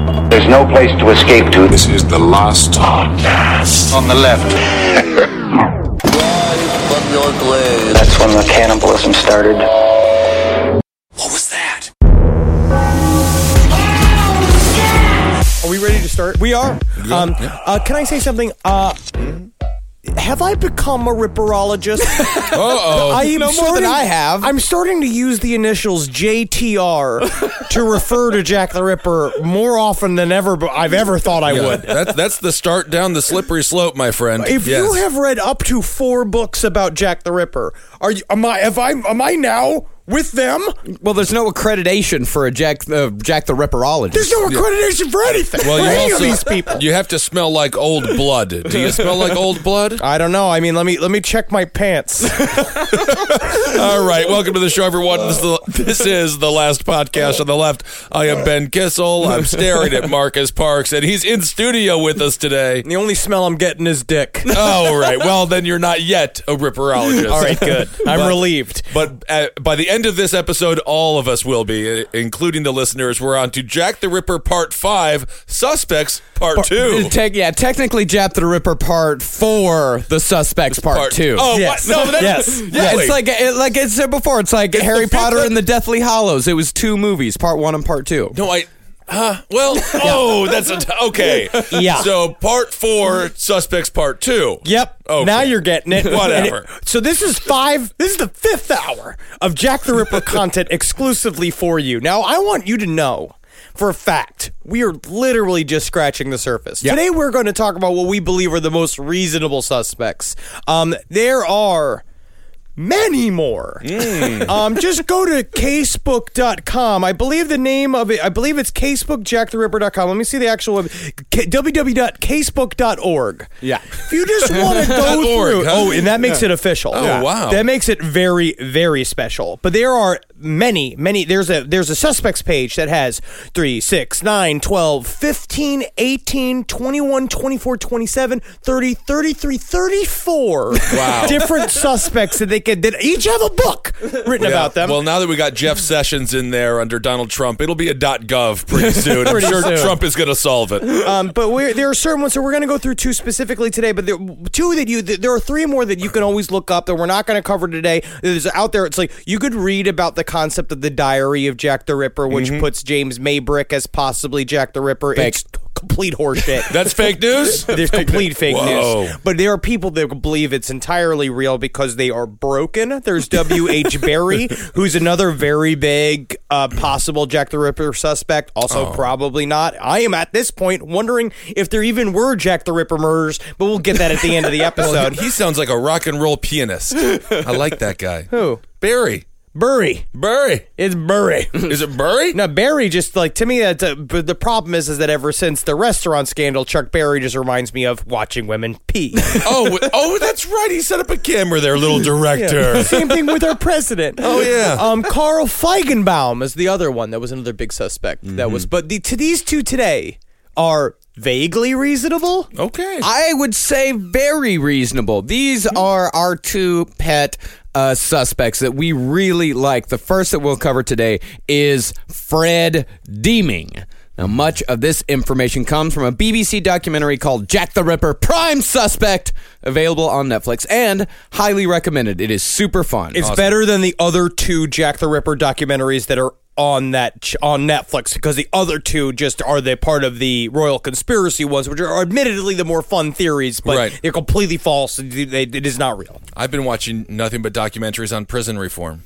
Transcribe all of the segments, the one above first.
There's no place to escape to. This is the last podcast. On the left. That's when the cannibalism started. What was that? Are we ready to start? We are. Can I say something? Have I become a ripperologist? Uh-oh. More than I have. I'm starting to use the initials JTR to refer to Jack the Ripper more often than I've ever thought I would. That's the start down the slippery slope, my friend. If you have read up to 4 books about Jack the Ripper, am I now with them? Well, there's no accreditation for a Jack the Ripperologist. There's no accreditation for anything. Well, for you any also, of these people. You have to smell like old blood. Do you smell like old blood? I don't know. I mean, let me check my pants. All right, welcome to the show, everyone. This is the last podcast on the left. I am Ben Kissel. I'm staring at Marcus Parks, and he's in studio with us today. The only smell I'm getting is dick. Oh, right. Well, then you're not yet a ripperologist. All right, good. I'm relieved. But by the end of this episode, all of us will be, including the listeners. We're on to Jack the Ripper Part 5, Suspects Part 2. Technically Jack the Ripper Part 4, The Suspects Part 2. Oh, yes. what? No, Yes. Yeah, it's like I said before, it's like Harry Potter and the Deathly Hallows. It was 2 movies, Part 1 and Part 2. No, that's okay. Yeah. So Part 4, Suspects Part 2. Yep. Okay. Now you're getting it. Whatever. So this is the 5th hour of Jack the Ripper content exclusively for you. Now, I want you to know for a fact, we are literally just scratching the surface. Yeah. Today we're going to talk about what we believe are the most reasonable suspects. There are many more. Just go to casebook.com. I believe the name of it, it's casebookjacktheripper.com. Let me see the actual www.casebook.org. Yeah. If you just want to go through. Huh? And that makes it official. Oh, wow. That makes it very, very special. But there are many. There's a suspects page that has 3, 6, 9, 12, 15, 18, 21, 24, 27, 30, 33, 34 different suspects that each have a book written about them. Well, now that we got Jeff Sessions in there under Donald Trump, it'll be a .gov pretty soon. I'm Pretty sure soon. Trump is going to solve it. But there are certain ones, so we're going to go through 2 specifically today, but there are 3 more that you can always look up that we're not going to cover today. There's out there, it's like, you could read about the concept of the Diary of Jack the Ripper, which puts James Maybrick as possibly Jack the Ripper. Fake. It's complete horseshit. That's fake news? There's complete fake Whoa. news. But there are people that believe it's entirely real because they are broken. There's W.H. Berry, who's another very big possible Jack the Ripper suspect. Also, probably not. I am at this point wondering if there even were Jack the Ripper murders, but we'll get that at the end of the episode. He sounds like a rock and roll pianist. I like that guy. Who? Barry. Burry. It's Burry. Is it Burry? No, Barry just, like, to me, but the problem is that ever since the restaurant scandal, Chuck Berry just reminds me of watching women pee. Oh, that's right. He set up a camera there, little director. Yeah. Same thing with our president. Oh, yeah. Carl Feigenbaum is the other one that was another big suspect. That was, but these 2 today are vaguely reasonable. Okay. I would say very reasonable. These are our 2 pet suspects that we really like. The first that we'll cover today is Fred Deeming. Now, much of this information comes from a BBC documentary called Jack the Ripper Prime Suspect, available on Netflix, and highly recommended. It is super fun. It's better than the other 2 Jack the Ripper documentaries that are on Netflix, because the other 2 just are the part of the Royal Conspiracy ones, which are admittedly the more fun theories, but they're completely false. It is not real. I've been watching nothing but documentaries on prison reform.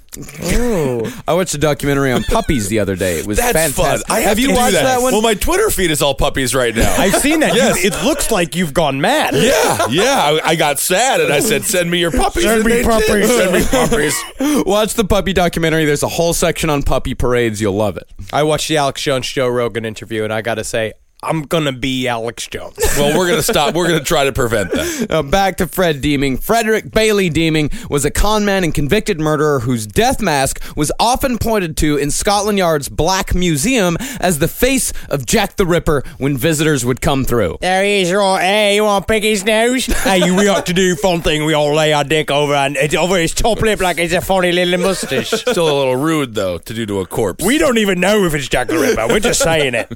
Oh, I watched a documentary on puppies the other day. It was fantastic. Fun. Have you watched that one? Well, my Twitter feed is all puppies right now. I've seen that. Yes. It looks like you've gone mad. Yeah. I got sad and I said, "Send me your puppies." Send me puppies. Send me puppies. Watch the puppy documentary. There's a whole section on puppy parades. You'll love it. I watched the Alex Jones Joe Rogan interview, and I got to say, I'm gonna be Alex Jones. Well, we're going to stop. We're going to try to prevent that. Back to Fred Deeming. Frederick Bailey Deeming was a con man and convicted murderer whose death mask was often pointed to in Scotland Yard's Black Museum as the face of Jack the Ripper when visitors would come through. There he is, right. Hey, you want to pick his nose? Hey, we ought to do fun thing. We all lay our dick over his top lip like it's a funny little mustache. Still a little rude, though, to do to a corpse. We don't even know if it's Jack the Ripper. We're just saying it.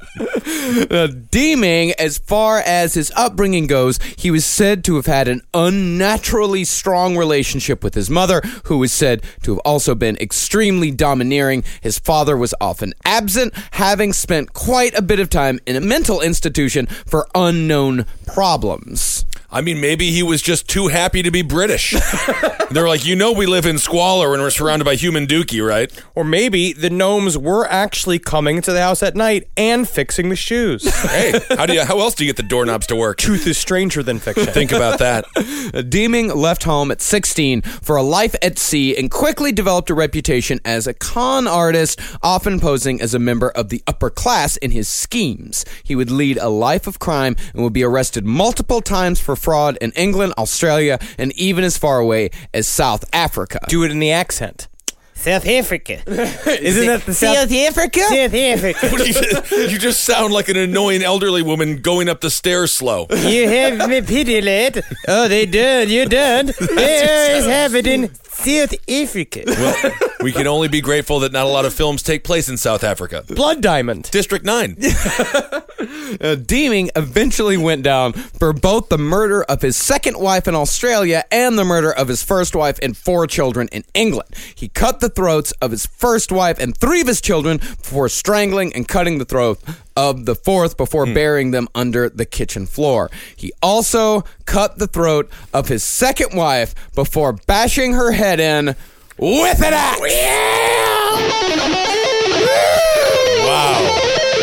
Deeming, as far as his upbringing goes, he was said to have had an unnaturally strong relationship with his mother, who was said to have also been extremely domineering. His father was often absent, having spent quite a bit of time in a mental institution for unknown problems. I mean, maybe he was just too happy to be British. They're like, we live in squalor and we're surrounded by human dookie, right? Or maybe the gnomes were actually coming to the house at night and fixing the shoes. Hey, how else do you get the doorknobs to work? Truth is stranger than fiction. Think about that. Deeming left home at 16 for a life at sea and quickly developed a reputation as a con artist, often posing as a member of the upper class in his schemes. He would lead a life of crime and would be arrested multiple times for fraud in England, Australia, and even as far away as South Africa. Do it in the accent. South Africa. Isn't that the South Africa? South Africa. You just sound like an annoying elderly woman going up the stairs slow. You have me pity, lad. Oh, they done. You're done. There is happening. South Africa. Well, we can only be grateful that not a lot of films take place in South Africa. Blood Diamond. District 9. Deeming eventually went down for both the murder of his second wife in Australia and the murder of his first wife and 4 children in England. He cut the throats of his first wife and 3 of his children before strangling and cutting the throat of the 4th before burying them under the kitchen floor. He also cut the throat of his second wife before bashing her head in with an axe. Wow.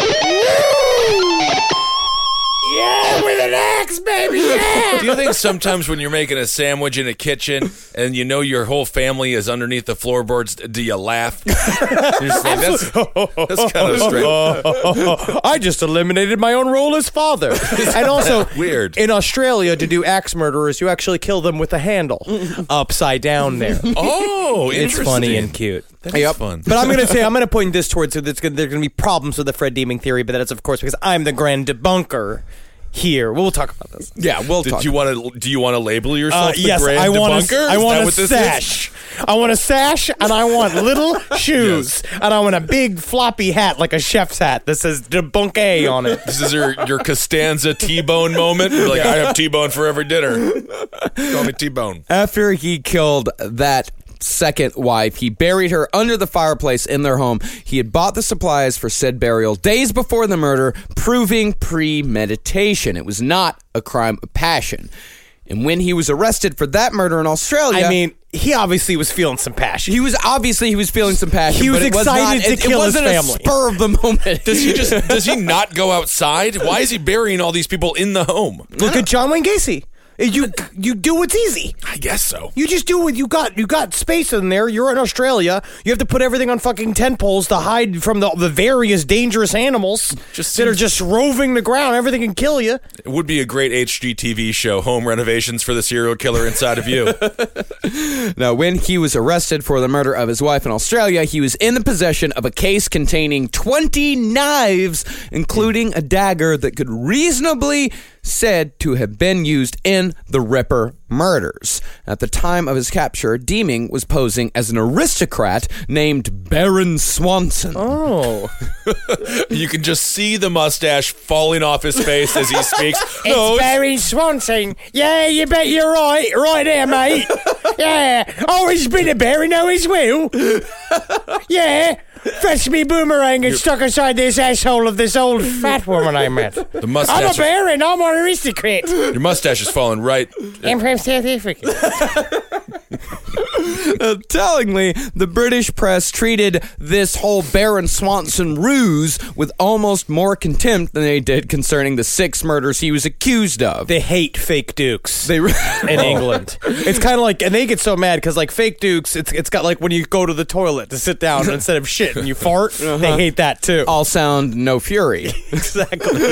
Yeah, with an axe, baby. Yeah. Do you think sometimes when you're making a sandwich in a kitchen and your whole family is underneath the floorboards, do you laugh? You're just like, that's kind of strange. I just eliminated my own role as father. And also, weird. In Australia, to do axe murderers, you actually kill them with a handle upside down there. Oh, interesting. It's funny and cute. That's fun. But I'm going to point this towards so there's going to be problems with the Fred Deeming theory, but that's, of course, because I'm the grand debunker here. We'll talk about this. Yeah, we'll talk. Do you want to label yourself the yes, grand debunker? I want a this sash. I want a sash, and I want little shoes, and I want a big floppy hat like a chef's hat that says Debunk A on it. This is your Costanza T-Bone moment? You're like, I have T-Bone for every dinner. Call me T-Bone. After he killed that second wife, he buried her under the fireplace in their home. He had bought the supplies for said burial days before the murder, proving premeditation. It was not a crime of passion. And when he was arrested for that murder in Australia, I mean, he obviously was feeling some passion. he was feeling some passion. He was but it excited to kill his it wasn't family. a spur of the moment. Does he not go outside? Why is he burying all these people in the home? Look at John Wayne Gacy. You do what's easy. I guess so. You just do what you got. You got space in there. You're in Australia. You have to put everything on fucking tent poles to hide from the various dangerous animals that are just roving the ground. Everything can kill you. It would be a great HGTV show, Home Renovations for the Serial Killer Inside of You. Now, when he was arrested for the murder of his wife in Australia, he was in the possession of a case containing 20 knives, including a dagger that could reasonably said to have been used in the Ripper murders. At the time of his capture, Deeming was posing as an aristocrat named Baron Swanson. Oh. You can just see the mustache falling off his face as he speaks. It's Barry Swanson. Yeah, you bet you're right. Right there, mate. Yeah. Oh, he's been a Barry, no, he's will. Yeah. Fetch me boomerang and stuck inside this asshole of this old fat woman I met. The mustache. I'm a Baron. I'm an aristocrat. Your mustache is falling right. I'm from South Africa. Tellingly, the British press treated this whole Baron Swanson ruse with almost more contempt than they did concerning the 6 murders he was accused of. They hate fake dukes They in England. It's kind of like, and they get so mad because like fake dukes, it's got like when you go to the toilet to sit down instead of shit and you fart, they hate that too. all sound, no fury. Exactly.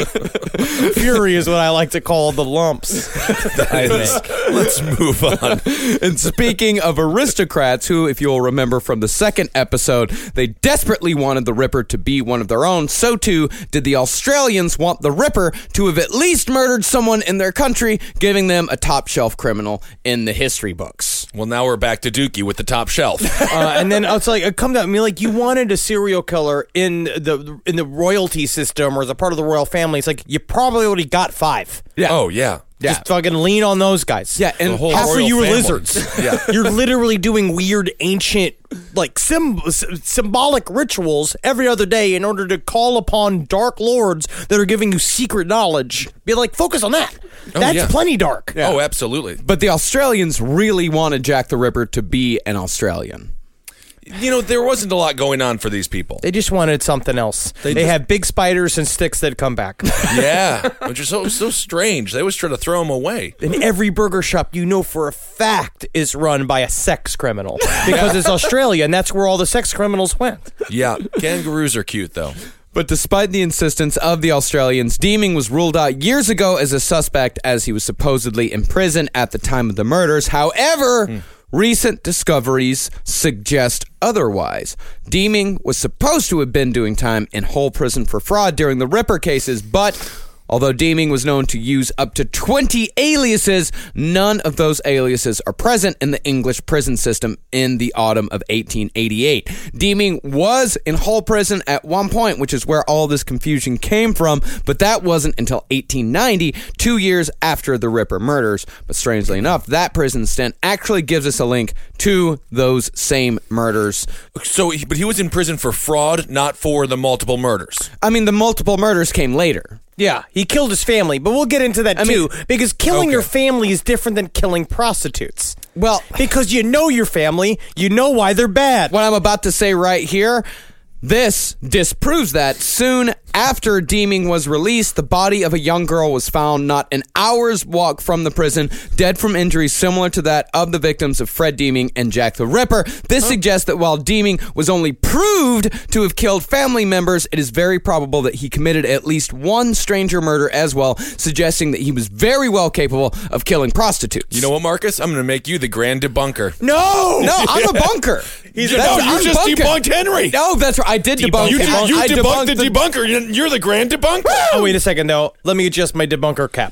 Fury is what I like to call the lumps. I think. Let's move on. And speaking of aristocrats, who, if you'll remember from the second episode, they desperately wanted the Ripper to be one of their own, so too did the Australians want the Ripper to have at least murdered someone in their country, giving them a top-shelf criminal in the history books. Well, now we're back to Dookie with the top shelf. And then it's like it comes out. I mean, like you wanted a serial killer in the royalty system or as a part of the royal family. It's like you probably already got 5. Yeah. Oh, yeah. Just fucking lean on those guys. Yeah, and The whole half of royal you are family. lizards. Yeah. You're literally doing weird ancient like symbolic rituals every other day in order to call upon dark lords that are giving you secret knowledge. Be like, focus on that. That's yeah. plenty dark. Oh, absolutely. But the Australians really wanted Jack the Ripper to be an Australian. You know, there wasn't a lot going on for these people. They just wanted something else. They just- have big spiders and sticks that come back. Yeah, which is so strange. They always try to throw them away. And every burger shop you know for a fact is run by a sex criminal because it's Australia and that's where all the sex criminals went. Yeah, kangaroos are cute, though. But despite the insistence of the Australians, Deeming was ruled out years ago as a suspect as he was supposedly in prison at the time of the murders. However, recent discoveries suggest otherwise. Deeming was supposed to have been doing time in Hull prison for fraud during the Ripper cases, but although Deeming was known to use up to 20 aliases, none of those aliases are present in the English prison system in the autumn of 1888. Deeming was in Hull prison at one point, which is where all this confusion came from, but that wasn't until 1890, 2 years after the Ripper murders. But strangely enough, that prison stint actually gives us a link to those same murders. So, but he was in prison for fraud, not for the multiple murders. I mean, the multiple murders came later. Yeah, he killed his family, but we'll get into that too, because killing your family is different than killing prostitutes. Well, Because you know your family, you know why they're bad. what I'm about to say right here, this disproves that. Soon after Deeming was released, the body of a young girl was found not an hour's walk from the prison, dead from injuries similar to that of the victims of Fred Deeming and Jack the Ripper. This suggests that while Deeming was only proved to have killed family members, it is very probable that he committed at least one stranger murder as well, suggesting that he was very well capable of killing prostitutes. You know what, Marcus? I'm going to make you the grand debunker. No! No, I'm a bunker. You I'm just bunker. debunked Henry. No, that's right. I did debunk. You I debunked the debunker. You're the grand debunker. Oh, wait a second, though. Let me adjust my debunker cap.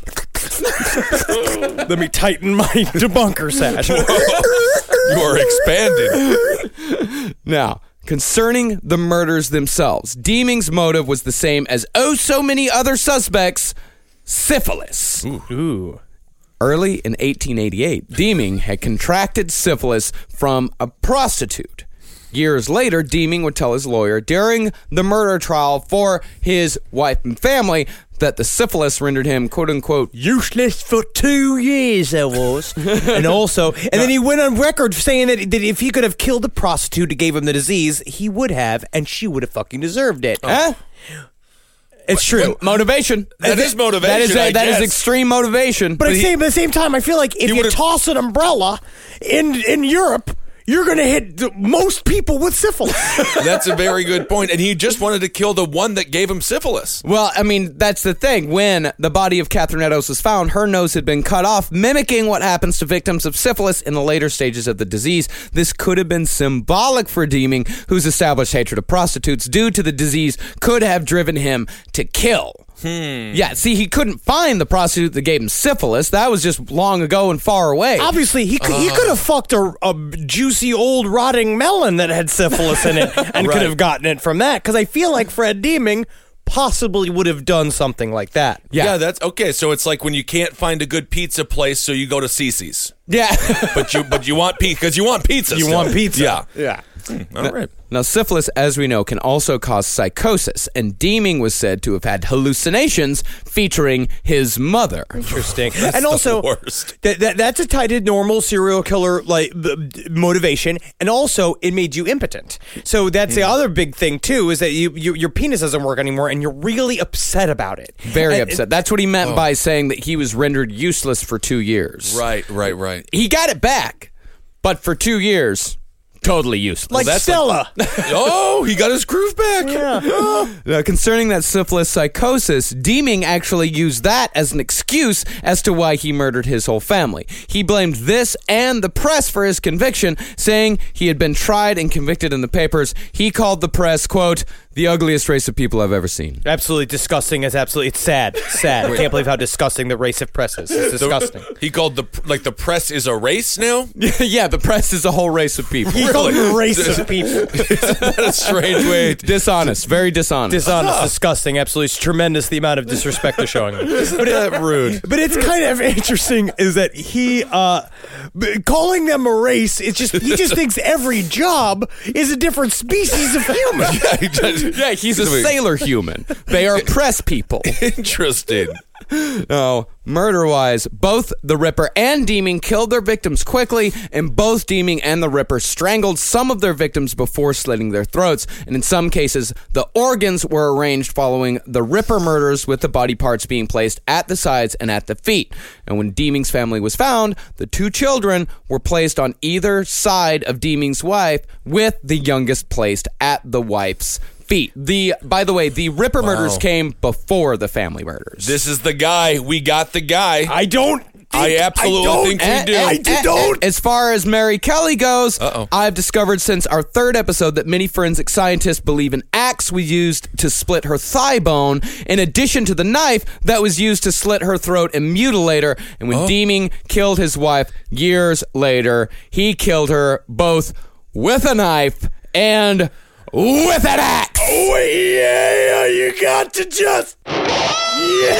Let me tighten my debunker sash. You are expanded. Now, concerning the murders themselves, Deeming's motive was the same as so many other suspects: syphilis. Ooh. Early in 1888, Deeming had contracted syphilis from a prostitute. Years later, Deeming would tell his lawyer during the murder trial for his wife and family that the syphilis rendered him, quote-unquote, Useless for 2 years, I was. And also, and then he went on record saying that if he could have killed a prostitute who gave him the disease, he would have, and she would have fucking deserved it. Huh? It's true. Motivation. That is motivation, I That is guess. extreme motivation. But at the same time, I feel like if you would've- toss an umbrella in Europe, you're going to hit most people with syphilis. That's a very good point. And he just wanted to kill the one that gave him syphilis. Well, I mean, that's the thing. When the body of Catherine Eddowes was found, her nose had been cut off, mimicking what happens to victims of syphilis in the later stages of the disease. This could have been symbolic for Deeming, whose established hatred of prostitutes due to the disease could have driven him to kill. Yeah, see, he couldn't find the prostitute that gave him syphilis. That was just long ago and far away. Obviously, he could have fucked a juicy old rotting melon that had syphilis in it and could have gotten it from that. Because I feel like Fred Deeming possibly would have done something like that. Yeah, that's okay. So it's like when you can't find a good pizza place, so you go to Cece's. Yeah. But you want pizza because you want pizza. You still. want pizza. Yeah. Yeah. All right. Now, syphilis, as we know, can also cause psychosis, and Deeming was said to have had hallucinations featuring his mother. Interesting. And also, worst. that's a tied to normal serial killer motivation, and also it made you impotent. So that's the other big thing too, is that your penis doesn't work anymore, and you're really upset about it. Very upset. That's what he meant by saying that he was rendered useless for 2 years. Right. He got it back, but for 2 years, totally useless. Like Stella. Oh, he got his groove back. Now, concerning that syphilis psychosis, Deeming actually used that as an excuse as to why he murdered his whole family. He blamed this and the press for his conviction, saying he had been tried and convicted in the papers. He called the press, quote, the ugliest race of people I've ever seen. Absolutely disgusting. It's sad. I can't believe how disgusting the race of press is. It's disgusting. He called the press is a race now? Yeah, the press is a whole race of people. He called them racist people. Isn't that a strange way? Dishonest. Very dishonest. Dishonest, disgusting. Absolutely, it's tremendous the amount of disrespect they're showing them. Isn't that rude? But it's kind of interesting is that he calling them a race. It's just he just thinks every job is a different species of human. Yeah, he does. Yeah, he's a sailor human. They are press people. Interesting. No, murder-wise, both the Ripper and Deeming killed their victims quickly, and both Deeming and the Ripper strangled some of their victims before slitting their throats, and in some cases, the organs were arranged following the Ripper murders, with the body parts being placed at the sides and at the feet. And when Deeming's family was found, the 2 children were placed on either side of Deeming's wife, with the youngest placed at the wife's feet. By the way, the Ripper murders came before the family murders. This is the guy. We got the guy. I absolutely think we do. I don't. As far as Mary Kelly goes, I've discovered since our 3rd episode that many forensic scientists believe an axe was used to split her thigh bone, in addition to the knife that was used to slit her throat and mutilate her. And when Deeming killed his wife years later, he killed her both with a knife and with an axe. Oh, yeah, you got to just... Yeah.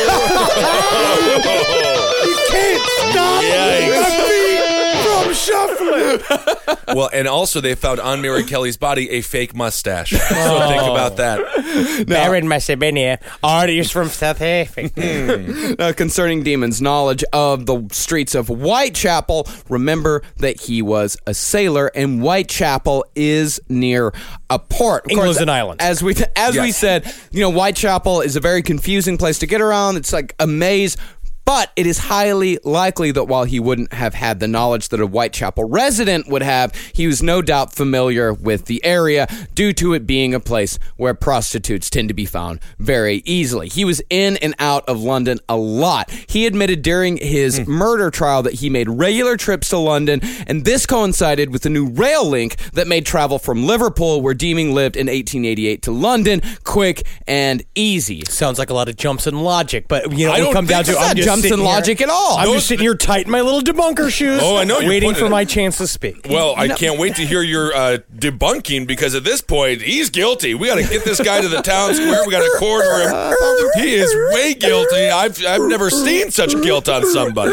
You can't stop my feet from shuffling. Well, and also they found on Mary Kelly's body a fake mustache. So think about that. Baron must have been here. Artists from South Africa. Concerning Demon's knowledge of the streets of Whitechapel, remember that he was a sailor, and Whitechapel is near a port. England's an island. As we said, Whitechapel is a very confusing place to get around. It's like a maze. But it is highly likely that while he wouldn't have had the knowledge that a Whitechapel resident would have, he was no doubt familiar with the area due to it being a place where prostitutes tend to be found very easily. He was in and out of London a lot. He admitted during his murder trial that he made regular trips to London, and this coincided with the new rail link that made travel from Liverpool, where Deeming lived in 1888, to London quick and easy. Sounds like a lot of jumps in logic, but it don't come down think to so. I'm just Jumps in logic at all. I'm just sitting here tight in my little debunker shoes. Oh, I know you're waiting putting for it- my chance to speak. Well, I can't wait to hear your debunking, because at this point, he's guilty. We got to get this guy to the town square. We got to corner him. He is way guilty. I've never seen such guilt on somebody.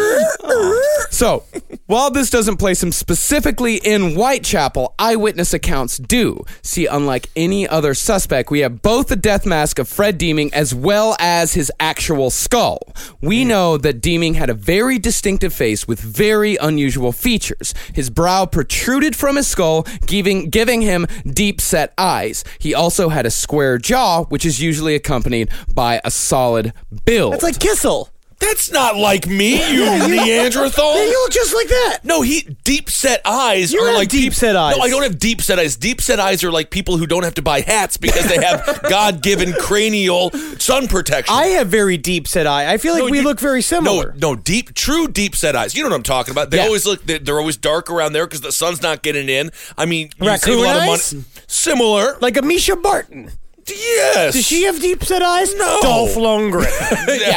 So, while this doesn't place him specifically in Whitechapel, eyewitness accounts do. See, unlike any other suspect, we have both the death mask of Fred Deeming as well as his actual skull. We know that Deeming had a very distinctive face with very unusual features. His brow protruded from his skull, giving him deep-set eyes. He also had a square jaw, which is usually accompanied by a solid build. It's like Kissel. That's not like me, you Neanderthal. You look just like that. No, deep set eyes You are have like deep-set eyes. No, I don't have deep set eyes. Deep set eyes are like people who don't have to buy hats because they have God-given cranial sun protection. I have very deep set eye. I feel like we look very similar. No, true deep set eyes. You know what I'm talking about. They always look. They're always dark around there because the sun's not getting in. I mean, you save a lot of eyes? money. Similar. Like a Misha Barton. Yes. Does she have deep set eyes? No. Dolph Lundgren. Yeah.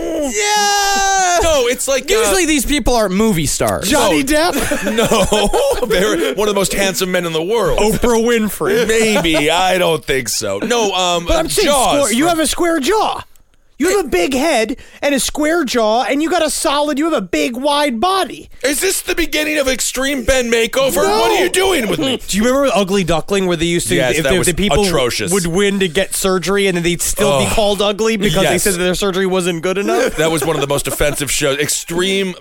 Yeah. No, it's like Usually these people are movie stars. Johnny Depp. No, they're one of the most handsome men in the world. Oprah Winfrey. Maybe. I don't think so. No, But I'm saying Jaws. you have a square jaw. You have a big head and a square jaw, and you have a big, wide body. Is this the beginning of Extreme Ben Makeover? What are you doing with me? Do you remember Ugly Duckling, where they used to, Yes, that was the people atrocious. would win to get surgery, and then they'd still be called ugly because they Yes. said that their surgery wasn't good enough? That was one of the most offensive shows. Extreme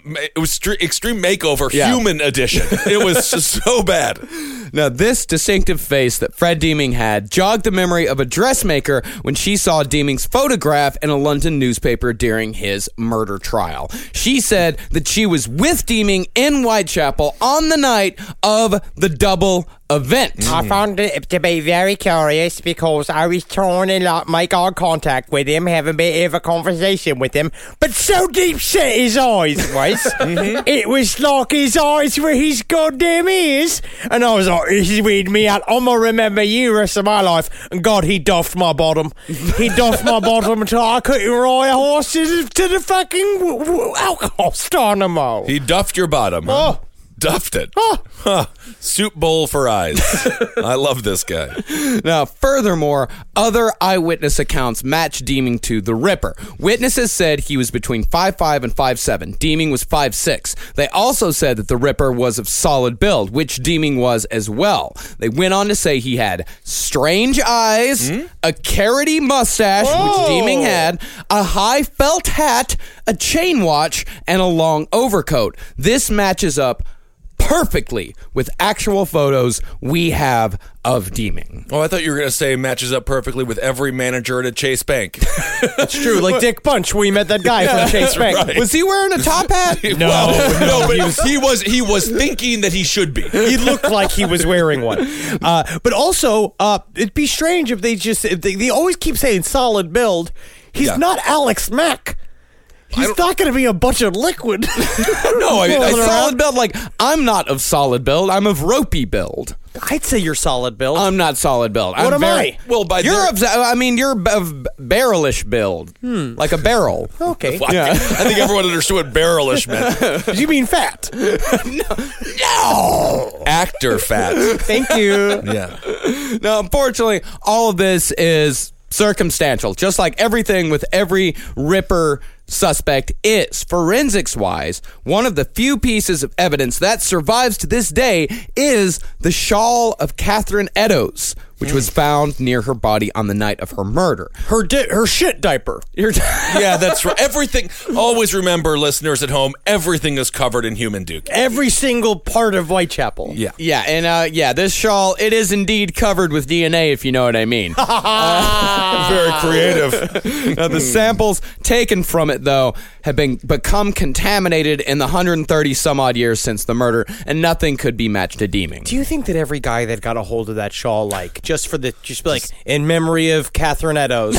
Makeover, Yeah. Human Edition. It was just so bad. Now, this distinctive face that Fred Deeming had jogged the memory of a dressmaker when she saw Deeming's photograph in a London newspaper during his murder trial. She said that she was with Deeming in Whitechapel on the night of the double event. I found it to be very curious because I was trying to make eye contact with him, have a bit of a conversation with him, but so deep set his eyes was. It was like his eyes were his goddamn ears. And I was like, this is weirding me out. I'm going to remember you the rest of my life. And God, he doffed my bottom. He doffed my bottom until I couldn't ride a horse to the fucking alcohol stand no more. He duffed your bottom. Huh? Oh. Duffed it. Oh. Huh. Soup bowl for eyes. I love this guy. Now, furthermore, other eyewitness accounts match Deeming to the Ripper. Witnesses said he was between 5'5" and 5'7". Deeming was 5'6". They also said that the Ripper was of solid build, which Deeming was as well. They went on to say he had strange eyes, a carroty mustache, which Deeming had, a high felt hat, a chain watch, and a long overcoat. This matches up perfectly with actual photos we have of Deeming. Oh, I thought you were going to say matches up perfectly with every manager at a Chase Bank. It's true, like Dick Bunch, we met that guy from Chase Bank. Right. Was he wearing a top hat? No, but he was thinking that he should be. He looked like he was wearing one. But also, it'd be strange if they always keep saying solid build. He's not Alex Mack. He's not going to be a bunch of liquid. No, I mean, A solid build? Like, I'm not of solid build. I'm of ropey build. I'd say you're solid build. I'm not solid build. What am I? Well, by You're their- you're of barrelish build, like a barrel. Okay. Well, I think everyone understood what barrelish meant. You mean fat? No. Actor fat. Thank you. Yeah. Now, unfortunately, all of this is circumstantial, just like everything with every Ripper suspect is. Forensics-wise, one of the few pieces of evidence that survives to this day is the shawl of Catherine Eddowes, which was found near her body on the night of her murder. Her shit diaper. Yeah, that's right. Everything. Always remember, listeners at home, everything is covered in human dookie. Every single part of Whitechapel. Yeah. Yeah, and this shawl, it is indeed covered with DNA, if you know what I mean. Very creative. Now, the samples taken from it, though, have become contaminated in the 130 some odd years since the murder, and nothing could be matched to Deeming. Do you think that every guy that got a hold of that shawl, just be like, in memory of Catherine Eddowes,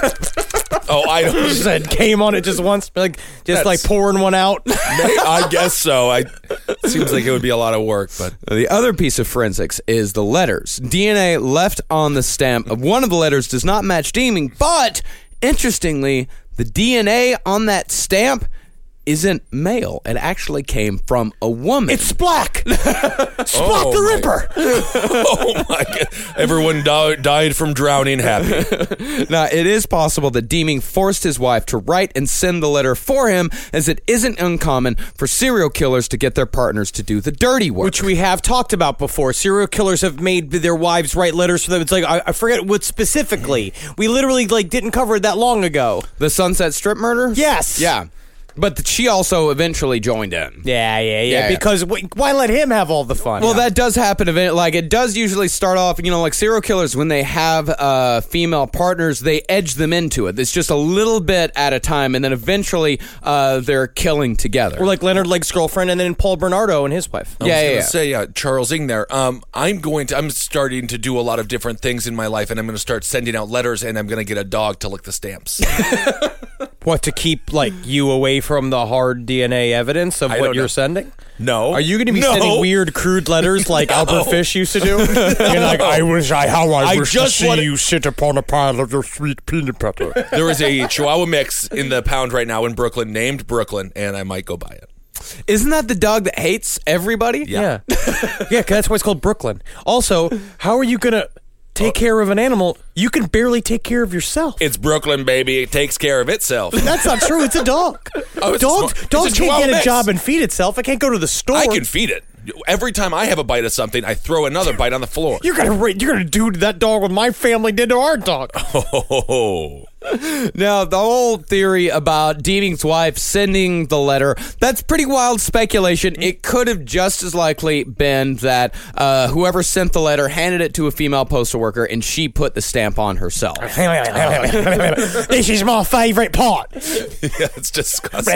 Oh, I don't. said came on it just once, like pouring one out? I guess so. Seems like it would be a lot of work, but The other piece of forensics is the letters. DNA left on the stamp of one of the letters does not match Deeming, but interestingly, the DNA on that stamp isn't male. It actually came from a woman. It's Splack. Splack the Ripper. oh my god, everyone died from drowning happy. Now, it is possible that Deeming forced his wife to write and send the letter for him, as it isn't uncommon for serial killers to get their partners to do the dirty work. Which we have talked about before. Serial killers have made their wives write letters for them. It's like, I forget what specifically. We literally didn't cover it that long ago. The Sunset Strip murder? Yes. Yeah. But she also eventually joined in. Yeah. Because why let him have all the fun? Well, that does happen. It does usually start off, like serial killers, when they have female partners, they edge them into it. It's just a little bit at a time, and then eventually they're killing together. Or like Leonard Lake's girlfriend, and then Paul Bernardo and his wife. I was gonna say, Charles Ng there. I'm starting to do a lot of different things in my life, and I'm going to start sending out letters, and I'm going to get a dog to lick the stamps. What, to keep you away from the hard DNA evidence of what you're sending? No. Are you going to be sending weird, crude letters like Albert Fish used to do? You're like, I wish to see you sit upon a pile of your sweet peanut butter. There is a Chihuahua mix in the pound right now in Brooklyn named Brooklyn, and I might go buy it. Isn't that the dog that hates everybody? Yeah. Yeah, 'cause that's why it's called Brooklyn. Also, how are you going to take care of an animal, you can barely take care of yourself. It's Brooklyn, baby. It takes care of itself. That's not true. It's a dog. Oh, it's Dogs a can't get a mix. job and feed itself. It can't go to the store. I can feed it. Every time I have a bite of something, I throw another bite on the floor. You're gonna do that dog what my family did to our dog. Oh. Now, the whole theory about Deeming's wife sending the letter, that's pretty wild speculation. It could have just as likely been that whoever sent the letter handed it to a female postal worker and she put the stamp on herself. This is my favorite part. Yeah, it's disgusting.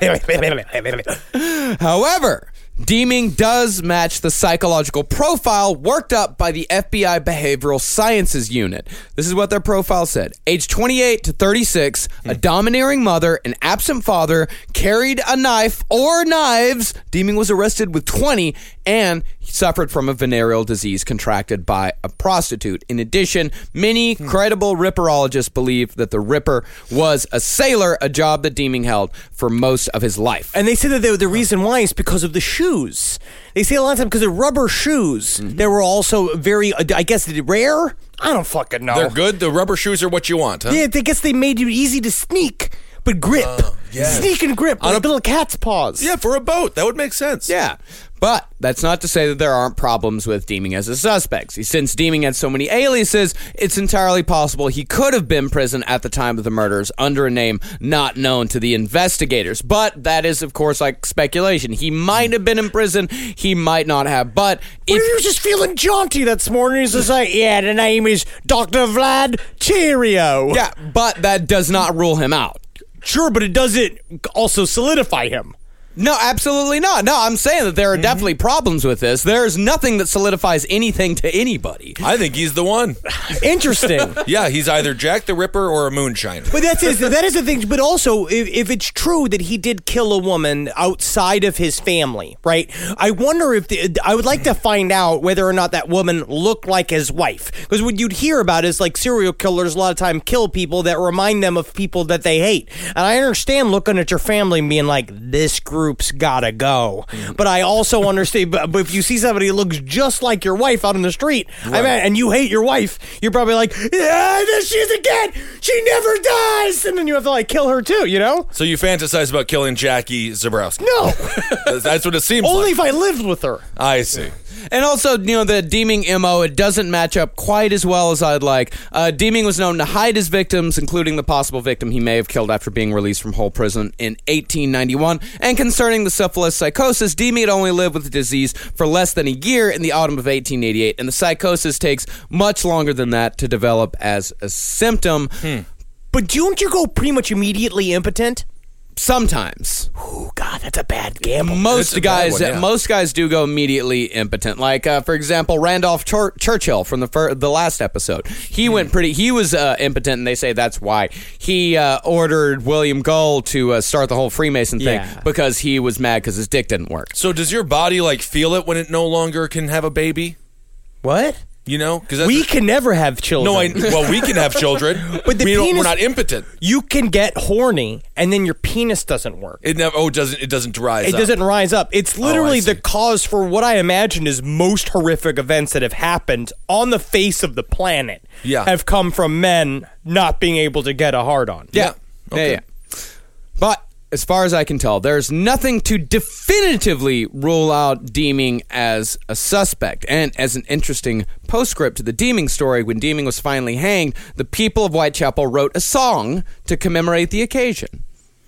However, Deeming does match the psychological profile worked up by the FBI Behavioral Sciences Unit. This is what their profile said. Age 28 to 36, a domineering mother, an absent father, carried a knife or knives. Deeming was arrested with 20, and he suffered from a venereal disease contracted by a prostitute. In addition, many credible ripperologists believe that the Ripper was a sailor, a job that Deeming held for most of his life. And they say that the reason why is because of the shoes. They say a lot of times because of rubber shoes. They were also very, I guess, rare? I don't fucking know. They're good. The rubber shoes are what you want, huh? Yeah, I guess they made you easy to sneak, but grip. yes. Sneak and grip, like little cat's paws. Yeah, for a boat. That would make sense. Yeah, but that's not to say that there aren't problems with Deeming as a suspect. Since Deeming had so many aliases, it's entirely possible he could have been in prison at the time of the murders under a name not known to the investigators. But that is, of course, like speculation. He might have been in prison. He might not have. But What if he was just feeling jaunty this morning? He's just like, yeah, the name is Dr. Vlad Cheerio. yeah, but that does not rule him out. Sure, but it doesn't also solidify him. No, absolutely not. No, I'm saying that there are definitely problems with this. There's nothing that solidifies anything to anybody. I think he's the one. Interesting. Yeah, he's either Jack the Ripper or a moonshiner. But that is the thing. But also, if it's true that he did kill a woman outside of his family, right? I wonder if I would like to find out whether or not that woman looked like his wife. Because what you'd hear about is like serial killers a lot of time kill people that remind them of people that they hate. And I understand looking at your family and being like, this group's gotta go. But I also understand. But if you see somebody who looks just like your wife out in the street, I mean, and you hate your wife, you're probably like, yeah, there she is again. She never dies. And then you have to like kill her too, you know? So you fantasize about killing Jackie Zabrowski. No. That's what it seems Only like. if I lived with her. I see. And also, the Deeming MO, it doesn't match up quite as well as I'd like. Deeming was known to hide his victims, including the possible victim he may have killed after being released from Hull Prison in 1891. And concerning the syphilis psychosis, Deeming had only lived with the disease for less than a year in the autumn of 1888, and the psychosis takes much longer than that to develop as a symptom. But don't you go pretty much immediately impotent? Sometimes. Oh, God, that's a bad gamble. Most It's a bad guys, one, yeah. most guys do go immediately impotent. Like, for example, Randolph Churchill from the last episode. He went he was impotent, and they say that's why he ordered William Gull to start the whole Freemason thing because he was mad because his dick didn't work. So does your body like feel it when it no longer can have a baby? What? You know, because We can never have children. well, we can have children, But the we're penis- not impotent. You can get horny, and then your penis doesn't work. It never. It doesn't rise. It up. doesn't rise up. It's literally see. the cause for what I imagine is most horrific events that have happened on the face of the planet. Yeah. Have come from men not being able to get a hard on. Yeah. Okay. Yeah. But as far as I can tell, there's nothing to definitively rule out Deeming as a suspect. And as an interesting postscript to the Deeming story, when Deeming was finally hanged, the people of Whitechapel wrote a song to commemorate the occasion.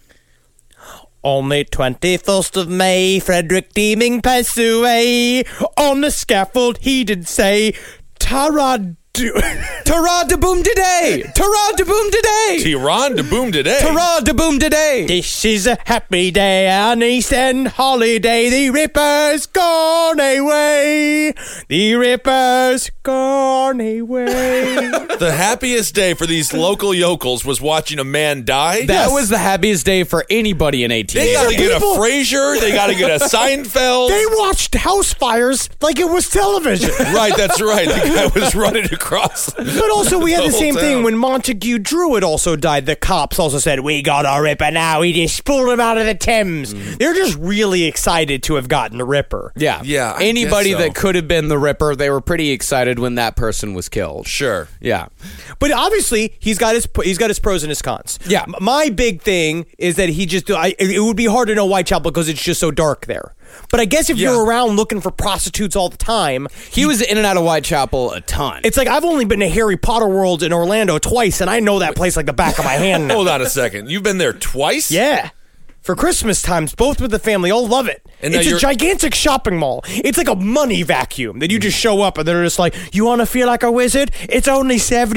On the 21st of May, Frederick Deeming passed away. On the scaffold he did say, Tara Ta-ra da boom today! Ta-ra da boom today! Tehran to boom today. Ta-ra da boom today! This is a happy day, an East End holiday. The Ripper's gone away. The Ripper's gone away. The happiest day for these local yokels was watching a man die. That was the happiest day for anybody in 18. They got to These are get a people- Frasier. They got to get a Seinfeld. They watched house fires like it was television. Right, that's right. The guy was running across. But also, we had the whole same thing town. when Montague Druid also died. The cops also said, "We got our Ripper now. We just pulled him out of the Thames." They're just really excited to have gotten the Ripper. Yeah. Yeah, I Anybody guess so. that could have been the Ripper, they were pretty excited when that person was killed. Sure. Yeah. But obviously, he's got his pros and his cons. Yeah. My big thing is that it would be hard to know Whitechapel because it's just so dark there. But I guess if Yeah. you're around looking for prostitutes all the time, He was in and out of Whitechapel a ton. it's like I've only been to Harry Potter World in Orlando twice, and I know that place like the back of my hand now. Hold on a second. You've been there twice? Yeah. For Christmas times, both with the family, all love it. And now It's a you're- gigantic shopping mall. It's like a money vacuum that you just show up and they're just like, "You want to feel like a wizard? It's only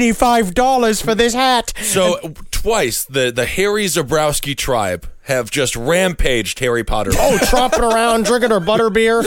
$75 for this hat." So twice the Harry Zabrowski tribe have just rampaged Harry Potter. Oh, tromping around, drinking her butterbeer.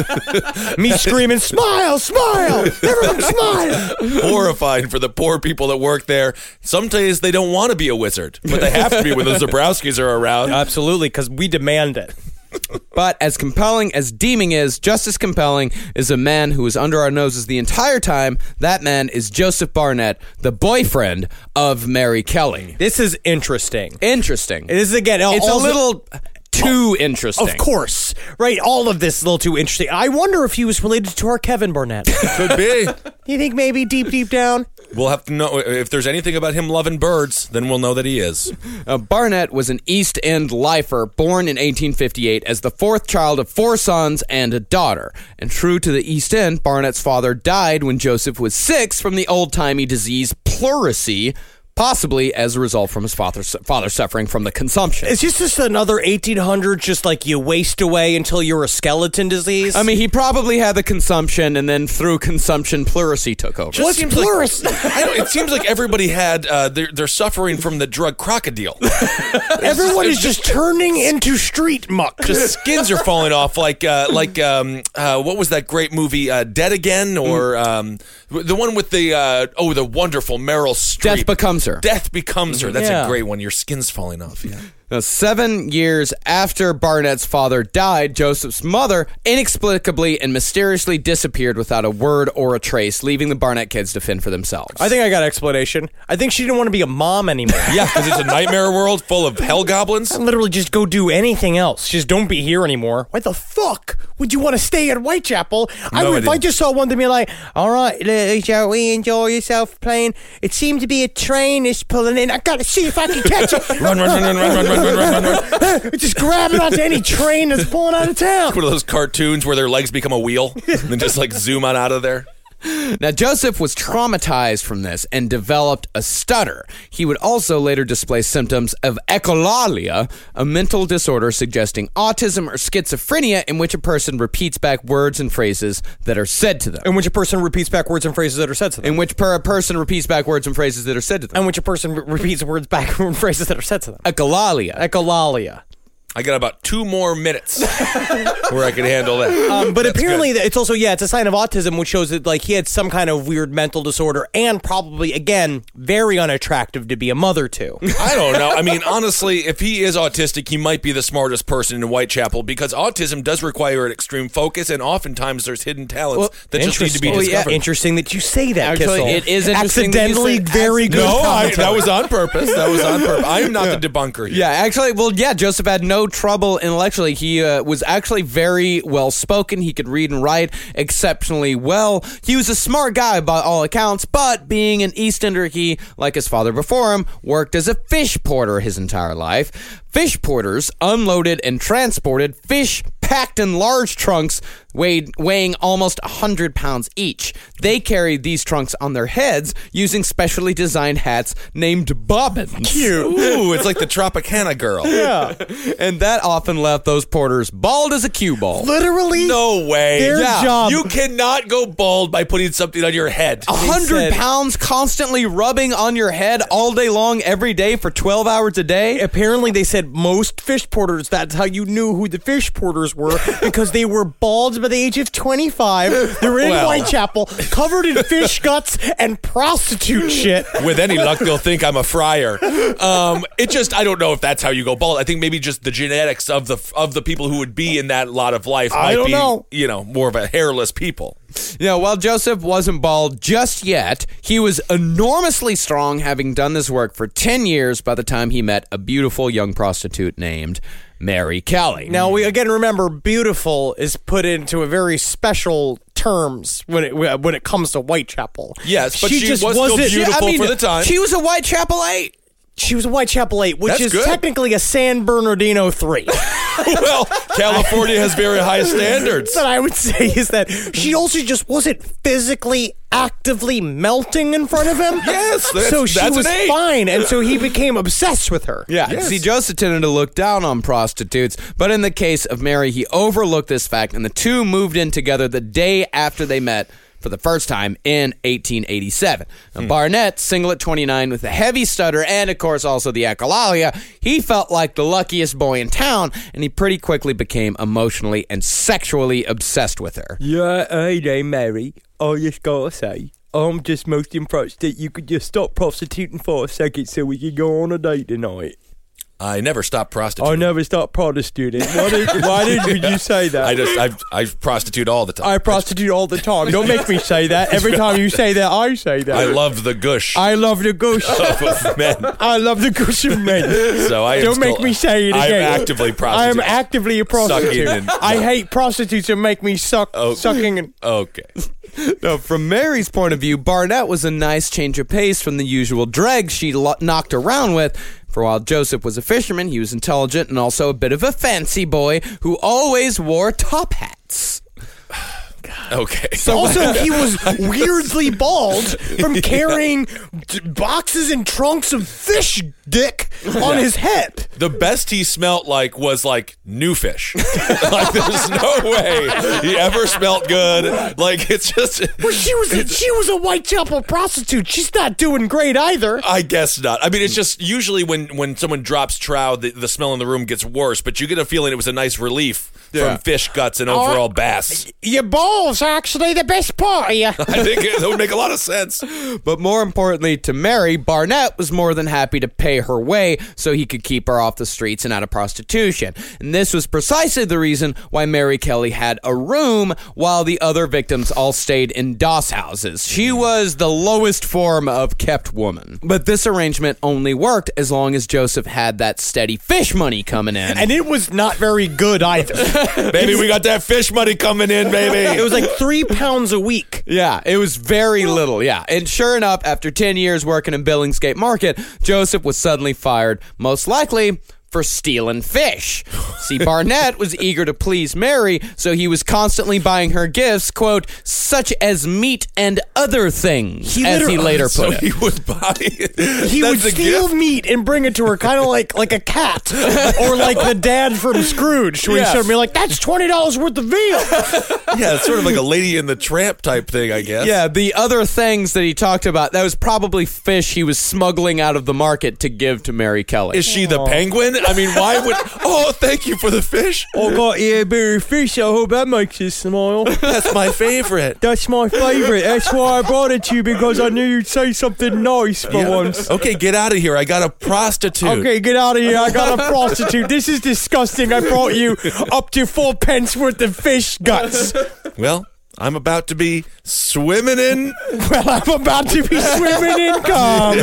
Me screaming, "Smile, smile! Everyone smile!" Horrifying for the poor people that work there. Some days they don't want to be a wizard, but they have to be when the Zabrowskis are around. Absolutely, because we demand it. But as compelling as Deeming is, just as compelling is a man who was under our noses the entire time. That man is Joseph Barnett, the boyfriend of Mary Kelly. This is interesting. Interesting. This is, again, It's a also- little too interesting. Of course. Right, all of this is a little too interesting. I wonder if he was related to our Kevin Barnett. Could be. You think maybe deep down? We'll have to know if there's anything about him loving birds, then we'll know that he is. Barnett was an East End lifer born in 1858 as the fourth child of 4 sons and a daughter. And true to the East End, Barnett's father died when Joseph was 6 from the old-timey disease pleurisy, possibly as a result from his father suffering from the consumption. Is this just another 1800, just like you waste away until you're a skeleton disease? I mean, he probably had the consumption, and then through consumption, pleurisy took over. what's seems like- pleurisy? It seems like everybody had, they're suffering from the drug crocodile. Everyone is just turning into street muck. Just skins are falling off like what was that great movie, Dead Again? Or the one with the wonderful Meryl Streep. Death Becomes Her. Death Becomes Her. That's Yeah. a great one. Your skin's falling off. Yeah. Now, 7 years after Barnett's father died, Joseph's mother inexplicably and mysteriously disappeared without a word or a trace, leaving the Barnett kids to fend for themselves. I think I got an explanation. I think she didn't want to be a mom anymore. Yeah, because it's a nightmare world full of hell goblins. Literally just go do anything else. Just don't be here anymore. Why the fuck would you want to stay at Whitechapel? If I just saw one to be like, "All right, shall we enjoy yourself playing? It seemed to be a train is pulling in. I got to see if I can catch it." Run. Just grab it onto any train that's pulling out of town. One of those cartoons where their legs become a wheel and then just like zoom on out of there. Now, Joseph was traumatized from this and developed a stutter. He would also later display symptoms of echolalia, a mental disorder suggesting autism or schizophrenia in which a person repeats back words and phrases that are said to them. In which a person repeats back words and phrases that are said to them. In which a person repeats back words and phrases that are said to them. And which a person repeats words back and phrases that are said to them. Echolalia. Echolalia. I got about 2 more minutes where I can handle that. But That's apparently, good. it's also, it's a sign of autism, which shows that, like, he had some kind of weird mental disorder and probably, again, very unattractive to be a mother to. I don't know. I mean, honestly, if he is autistic, he might be the smartest person in Whitechapel because autism does require an extreme focus, and oftentimes there's hidden talents that just need to be Interesting. discovered. Interesting that you say that, Actually, Kissel. it is interesting that you Accidentally, say- very good. No, commentary. that was on purpose. I am not the debunker here. Yeah, actually, Joseph had no trouble intellectually. He was actually very well spoken. He could read and write exceptionally well. He was a smart guy by all accounts, but being an East Ender, he, like his father before him, worked as a fish porter his entire life. Fish porters unloaded and transported fish packed in large trunks weighing almost 100 pounds each. They carried these trunks on their heads using specially designed hats named bobbins. Cute. Ooh, it's like the Tropicana girl. Yeah. And that often left those porters bald as a cue ball. Literally. No way. Their job. You cannot go bald by putting something on your head. 100 said- pounds constantly rubbing on your head all day long, every day for 12 hours a day? Apparently, they said most fish porters, that's how you knew who the fish porters were, because they were bald by the age of 25. They were in Well. Whitechapel, covered in fish guts and prostitute shit. With any luck, they'll think I'm a friar. I don't know if that's how you go bald. I think maybe just the genetics of the people who would be in that lot of life might I don't be, know. more of a hairless people. While Joseph wasn't bald just yet, he was enormously strong, having done this work for 10 years by the time he met a beautiful young prostitute named Mary Kelly. Now, we again remember beautiful is put into a very special terms when it comes to Whitechapel. Yes, but she just was still wasn't- beautiful for the time. She was a Whitechapel-ite. She was a Whitechapel 8, which That's is good. technically a San Bernardino 3. Well, California has very high standards. What I would say is that she also just wasn't physically actively melting in front of him. Yes, so she that's was an 8. fine, and so he became obsessed with her. Yeah, Yes. see, Joseph tended to look down on prostitutes, but in the case of Mary, he overlooked this fact, and the two moved in together the day after they met for the first time in 1887. Now, Barnett, single at 29 with a heavy stutter and, of course, also the echolalia, he felt like the luckiest boy in town, and he pretty quickly became emotionally and sexually obsessed with her. Yeah, hey there, Mary. I just gotta say, I'm just most impressed that you could just stop prostituting for a second so we could go on a date tonight. I never stopped prostituting. I never stopped prostituting. Why did you say that? I prostitute all the time. I prostitute all the time. Don't make me say that. Every time you say that, I say that. I love the gush I love the gush. of men. I love the gush of men. So I am Don't still, make me say it I again. am actively I am prostituting. actively a prostitute. Sucking and- I hate prostitutes that make me sucking and... Okay. No, from Mary's point of view, Barnett was a nice change of pace from the usual dregs she knocked around with. For while Joseph was a fisherman, he was intelligent and also a bit of a fancy boy who always wore top hats. Okay. Also, he was weirdly bald from carrying boxes and trunks of fish dick on his head. The best he smelt like was like new fish. Like there's no way he ever smelt good. Like it's just. Well, she was a Whitechapel prostitute. She's not doing great either. I guess not. I mean, it's just usually when someone drops trow, the smell in the room gets worse. But you get a feeling it was a nice relief from fish guts and overall bass. Your balls are actually the best part of you. I think that would make a lot of sense. But more importantly to Mary, Barnett was more than happy to pay her way so he could keep her off the streets and out of prostitution. And this was precisely the reason why Mary Kelly had a room while the other victims all stayed in doss houses. She was the lowest form of kept woman. But this arrangement only worked as long as Joseph had that steady fish money coming in. And it was not very good either. Baby, we got that fish money coming in, baby. It was like £3 a week. Yeah, it was very little, yeah. And sure enough, after 10 years working in Billingsgate Market, Joseph was suddenly fired, most likely for stealing fish. See, Barnett was eager to please Mary, so he was constantly buying her gifts, quote, such as meat and other things, as he later So put it. he would buy. He would steal meat and bring it to her, kind of like a cat, or like the dad from Scrooge, where Yes. he'd be like, "That's $20 worth of veal." Yeah, it's sort of like a Lady in the Tramp type thing, I guess. Yeah, the other things that he talked about, that was probably fish he was smuggling out of the market to give to Mary Kelly. Is she the penguin? I mean, why would? Oh, thank you for the fish. I got you a bit of fish. I hope that makes you smile. That's my favorite. That's my favourite. That's why I brought it to you, because I knew you'd say something nice for once. Okay, get out of here. I got a prostitute. Okay, get out of here. I got a prostitute. This is disgusting. I brought you up to 4 pence worth of fish guts. Well, I'm about to be swimming in. Well, I'm about to be swimming in cum.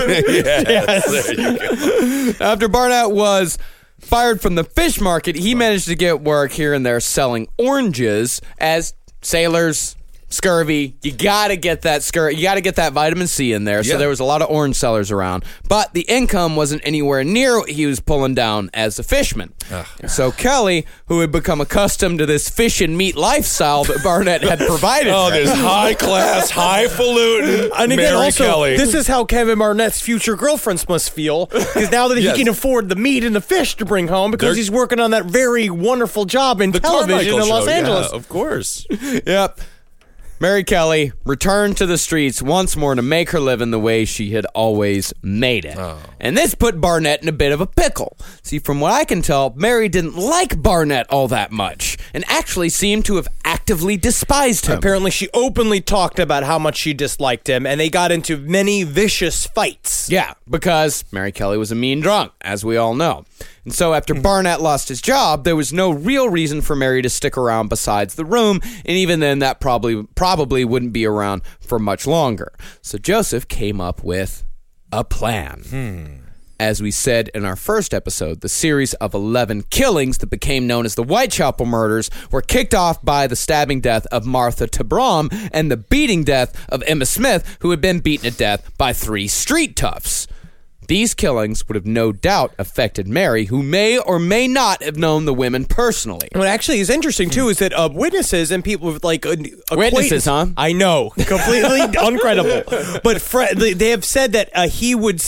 Yes. There you go. After Barnett was fired from the fish market, he managed to get work here and there selling oranges as sailors. Scurvy, you gotta get that you gotta get that vitamin C in there. So Yeah. there was a lot of orange sellers around, but the income wasn't anywhere near what he was pulling down as a fisherman. So Kelly, who had become accustomed to this fish and meat lifestyle that Barnett had provided, Oh, for him, this high class, highfalutin And again, Mary also, Kelly. this is how Kevin Barnett's future girlfriends must feel, because now that Yes. he can afford the meat and the fish to bring home, because They're- he's working on that very wonderful job in television Carmichael in Los show, Angeles. Yeah, of course. Yep. Mary Kelly returned to the streets once more to make her living the way she had always made it. And this put Barnett in a bit of a pickle. See, from what I can tell, Mary didn't like Barnett all that much and actually seemed to have actively despised him. Apparently, she openly talked about how much she disliked him, and they got into many vicious fights. Yeah, because Mary Kelly was a mean drunk, as we all know. And so after Barnett lost his job, there was no real reason for Mary to stick around besides the room, and even then that probably wouldn't be around for much longer. So Joseph came up with a plan. As we said in our first episode, the series of 11 killings that became known as the Whitechapel murders were kicked off by the stabbing death of Martha Tabram and the beating death of Emma Smith, who had been beaten to death by 3 street toughs. These killings would have no doubt affected Mary, who may or may not have known the women personally. What actually is interesting, too, is that witnesses and people with, like... Witnesses, huh? I know. Completely uncredible. But they have said that he would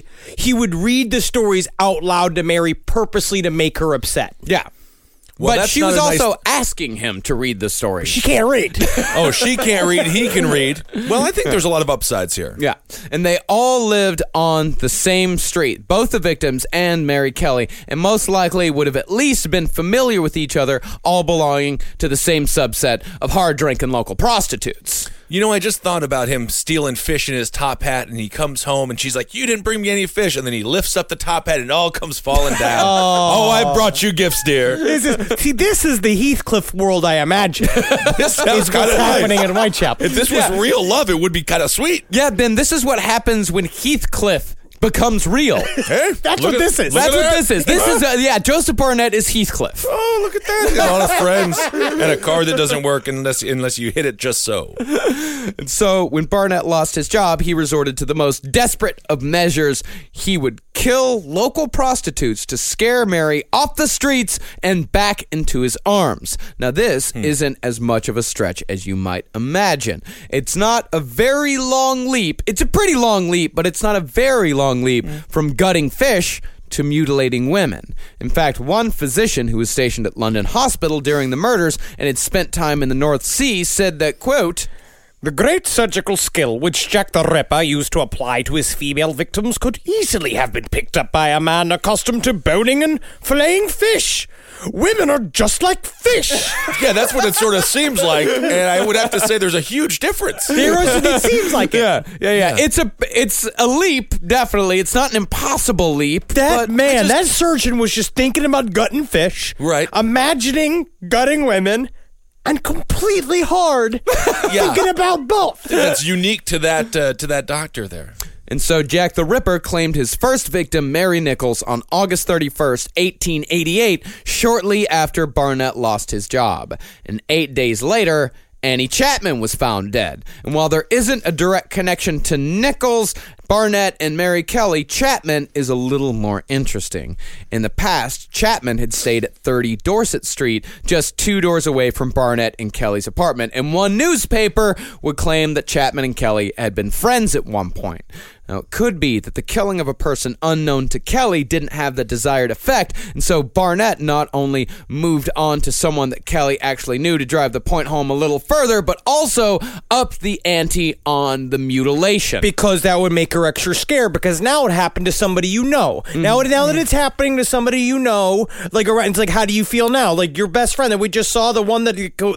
read the stories out loud to Mary purposely to make her upset. Yeah. Well, but that's she not was a nice- also asking him to read the story. She can't read. Oh, she can't read. He can read. Well, I think there's a lot of upsides here. Yeah. And they all lived on the same street, both the victims and Mary Kelly, and most likely would have at least been familiar with each other, all belonging to the same subset of hard-drinking local prostitutes. You know, I just thought about him stealing fish in his top hat, and he comes home, and she's like, "You didn't bring me any fish," and then he lifts up the top hat, and it all comes falling down. Oh, I brought you gifts, dear. This is the Heathcliff world I imagine. This sounds kind of happening nice. in Whitechapel. If this was real love, it would be kind of sweet. Yeah, Ben, this is what happens when Heathcliff becomes real. Hey, That's what this is. That's what this is. This is, Joseph Barnett is Heathcliff. Oh, look at that. He's got a lot of friends and a car that doesn't work unless you hit it just so. And so when Barnett lost his job, he resorted to the most desperate of measures. He would kill local prostitutes to scare Mary off the streets and back into his arms. Now, this isn't as much of a stretch as you might imagine. It's not a very long leap. It's a pretty long leap, but it's not a very long leap from gutting fish to mutilating women. In fact, one physician who was stationed at London Hospital during the murders and had spent time in the North Sea said that, quote, "The great surgical skill which Jack the Ripper used to apply to his female victims could easily have been picked up by a man accustomed to boning and filleting fish. Women are just like fish." Yeah, that's what it sort of seems like, and I would have to say there's a huge difference. It seems like it. Yeah. It's a leap, definitely. It's not an impossible leap. That surgeon was just thinking about gutting fish. Right. Imagining gutting women. And completely hard thinking about both. That's unique to that doctor there. And so Jack the Ripper claimed his first victim, Mary Nichols, on August 31st, 1888, shortly after Barnett lost his job. And 8 days later, Annie Chapman was found dead. And while there isn't a direct connection to Nichols, Barnett, and Mary Kelly, Chapman is a little more interesting. In the past, Chapman had stayed at 30 Dorset Street, just 2 doors away from Barnett and Kelly's apartment, and one newspaper would claim that Chapman and Kelly had been friends at one point. Now, it could be that the killing of a person unknown to Kelly didn't have the desired effect, and so Barnett not only moved on to someone that Kelly actually knew to drive the point home a little further, but also upped the ante on the mutilation. Because that would make her extra scared, because now it happened to somebody you know. Now that it's happening to somebody you know, it's like, how do you feel now? Like your best friend that we just saw, the one that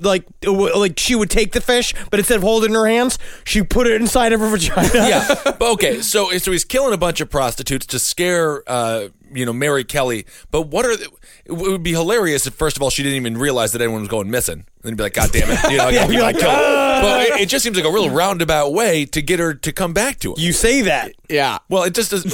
like she would take the fish, but instead of holding it in her hands, she put it inside of her vagina. Yeah. Okay. So he's killing a bunch of prostitutes to scare, Mary Kelly. But it would be hilarious if, first of all, she didn't even realize that anyone was going missing. And then be like, "God damn it!" I gotta keep my kill. But it just seems like a real roundabout way to get her to come back to him. You say that. Yeah. Well, it just does.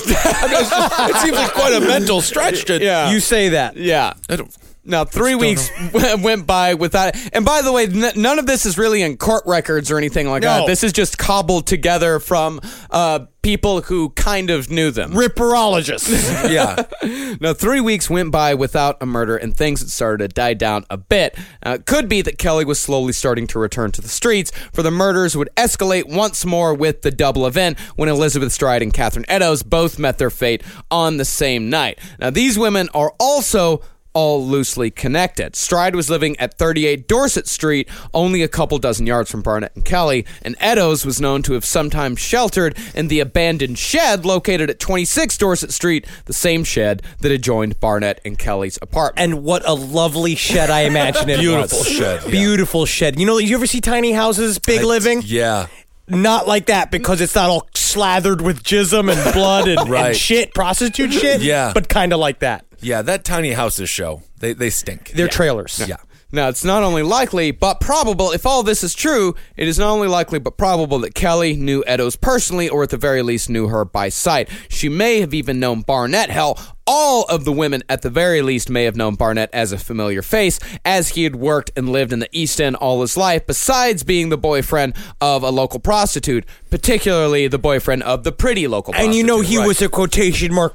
It seems like quite a mental stretch to. Yeah. You say that. Yeah. I don't. Now, 3 weeks went by without... And by the way, none of this is really in court records or anything like that. This is just cobbled together from people who kind of knew them. Ripperologists. Yeah. Now, 3 weeks went by without a murder, and things had started to die down a bit. It could be that Kelly was slowly starting to return to the streets, for the murders would escalate once more with the double event when Elizabeth Stride and Catherine Eddowes both met their fate on the same night. Now, these women are also all loosely connected. Stride was living at 38 Dorset Street, only a couple dozen yards from Barnett and Kelly, and Eddowes was known to have sometimes sheltered in the abandoned shed located at 26 Dorset Street, the same shed that adjoined Barnett and Kelly's apartment. And what a lovely shed I imagine it Beautiful was. shed. Yeah. Beautiful shed. You ever see tiny houses, big living? Yeah. Not like that, because it's not all slathered with jism and blood and, Right. and shit, prostitute shit. Yeah. But kind of like that. Yeah, that tiny houses show, they stink. They're trailers. Yeah. Now, it's not only likely, but probable, if all this is true, it is not only likely, but probable that Kelly knew Eddowes personally, or at the very least knew her by sight. She may have even known Barnett. Hell, all of the women, at the very least, may have known Barnett as a familiar face, as he had worked and lived in the East End all his life, besides being the boyfriend of a local prostitute, particularly the boyfriend of the pretty local prostitute. And you know he was a quotation mark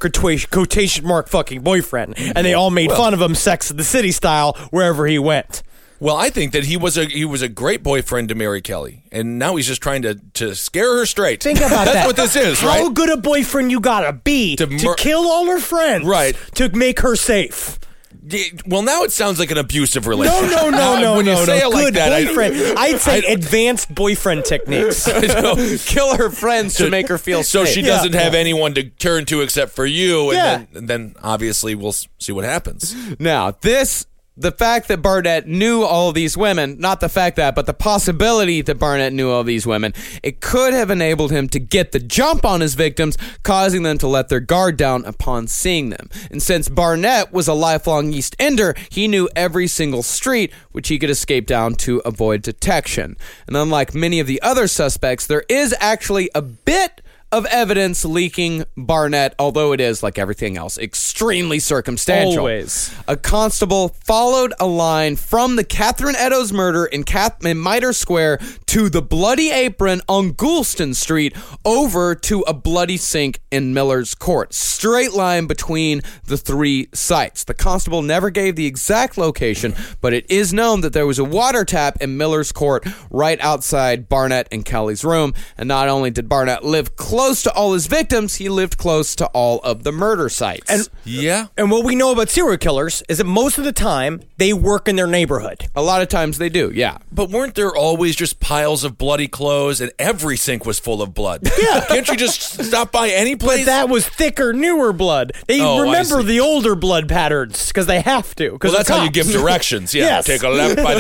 fucking boyfriend, and they all made fun of him Sex of the City style wherever he went. Well, I think that he was a great boyfriend to Mary Kelly, and now he's just trying to scare her straight. Think about that. That's what this is, right? How good a boyfriend you gotta be to kill all her friends, right? To make her safe. Well, now it sounds like an abusive relationship. No. When you say it like Good that, boyfriend. I'd say advanced boyfriend techniques. Kill her friends to make her feel so safe. she doesn't have anyone to turn to except for you, Yeah. and then obviously we'll see what happens. Now, the fact that Barnett knew all of these women, not the fact that, but the possibility that Barnett knew all these women, it could have enabled him to get the jump on his victims, causing them to let their guard down upon seeing them. And since Barnett was a lifelong East Ender, he knew every single street which he could escape down to avoid detection. And unlike many of the other suspects, there is actually a bit of evidence leaking Barnett, although it is, like everything else, extremely circumstantial. Always. A constable followed a line from the Catherine Eddowes murder in Mitre Square to the Bloody Apron on Goulston Street over to a bloody sink in Miller's Court. Straight line between the three sites. The constable never gave the exact location, but it is known that there was a water tap in Miller's Court right outside Barnett and Kelly's room. And not only did Barnett live close to all his victims, he lived close to all of the murder sites. And what we know about serial killers is that most of the time they work in their neighborhood. A lot of times they do, yeah. But weren't there always just piles of bloody clothes, and every sink was full of blood? Yeah. Can't you just stop by any place? But that was thicker, newer blood. They remember the older blood patterns because they have to. Well, that's how you give directions. Yeah, Yes. Take a left by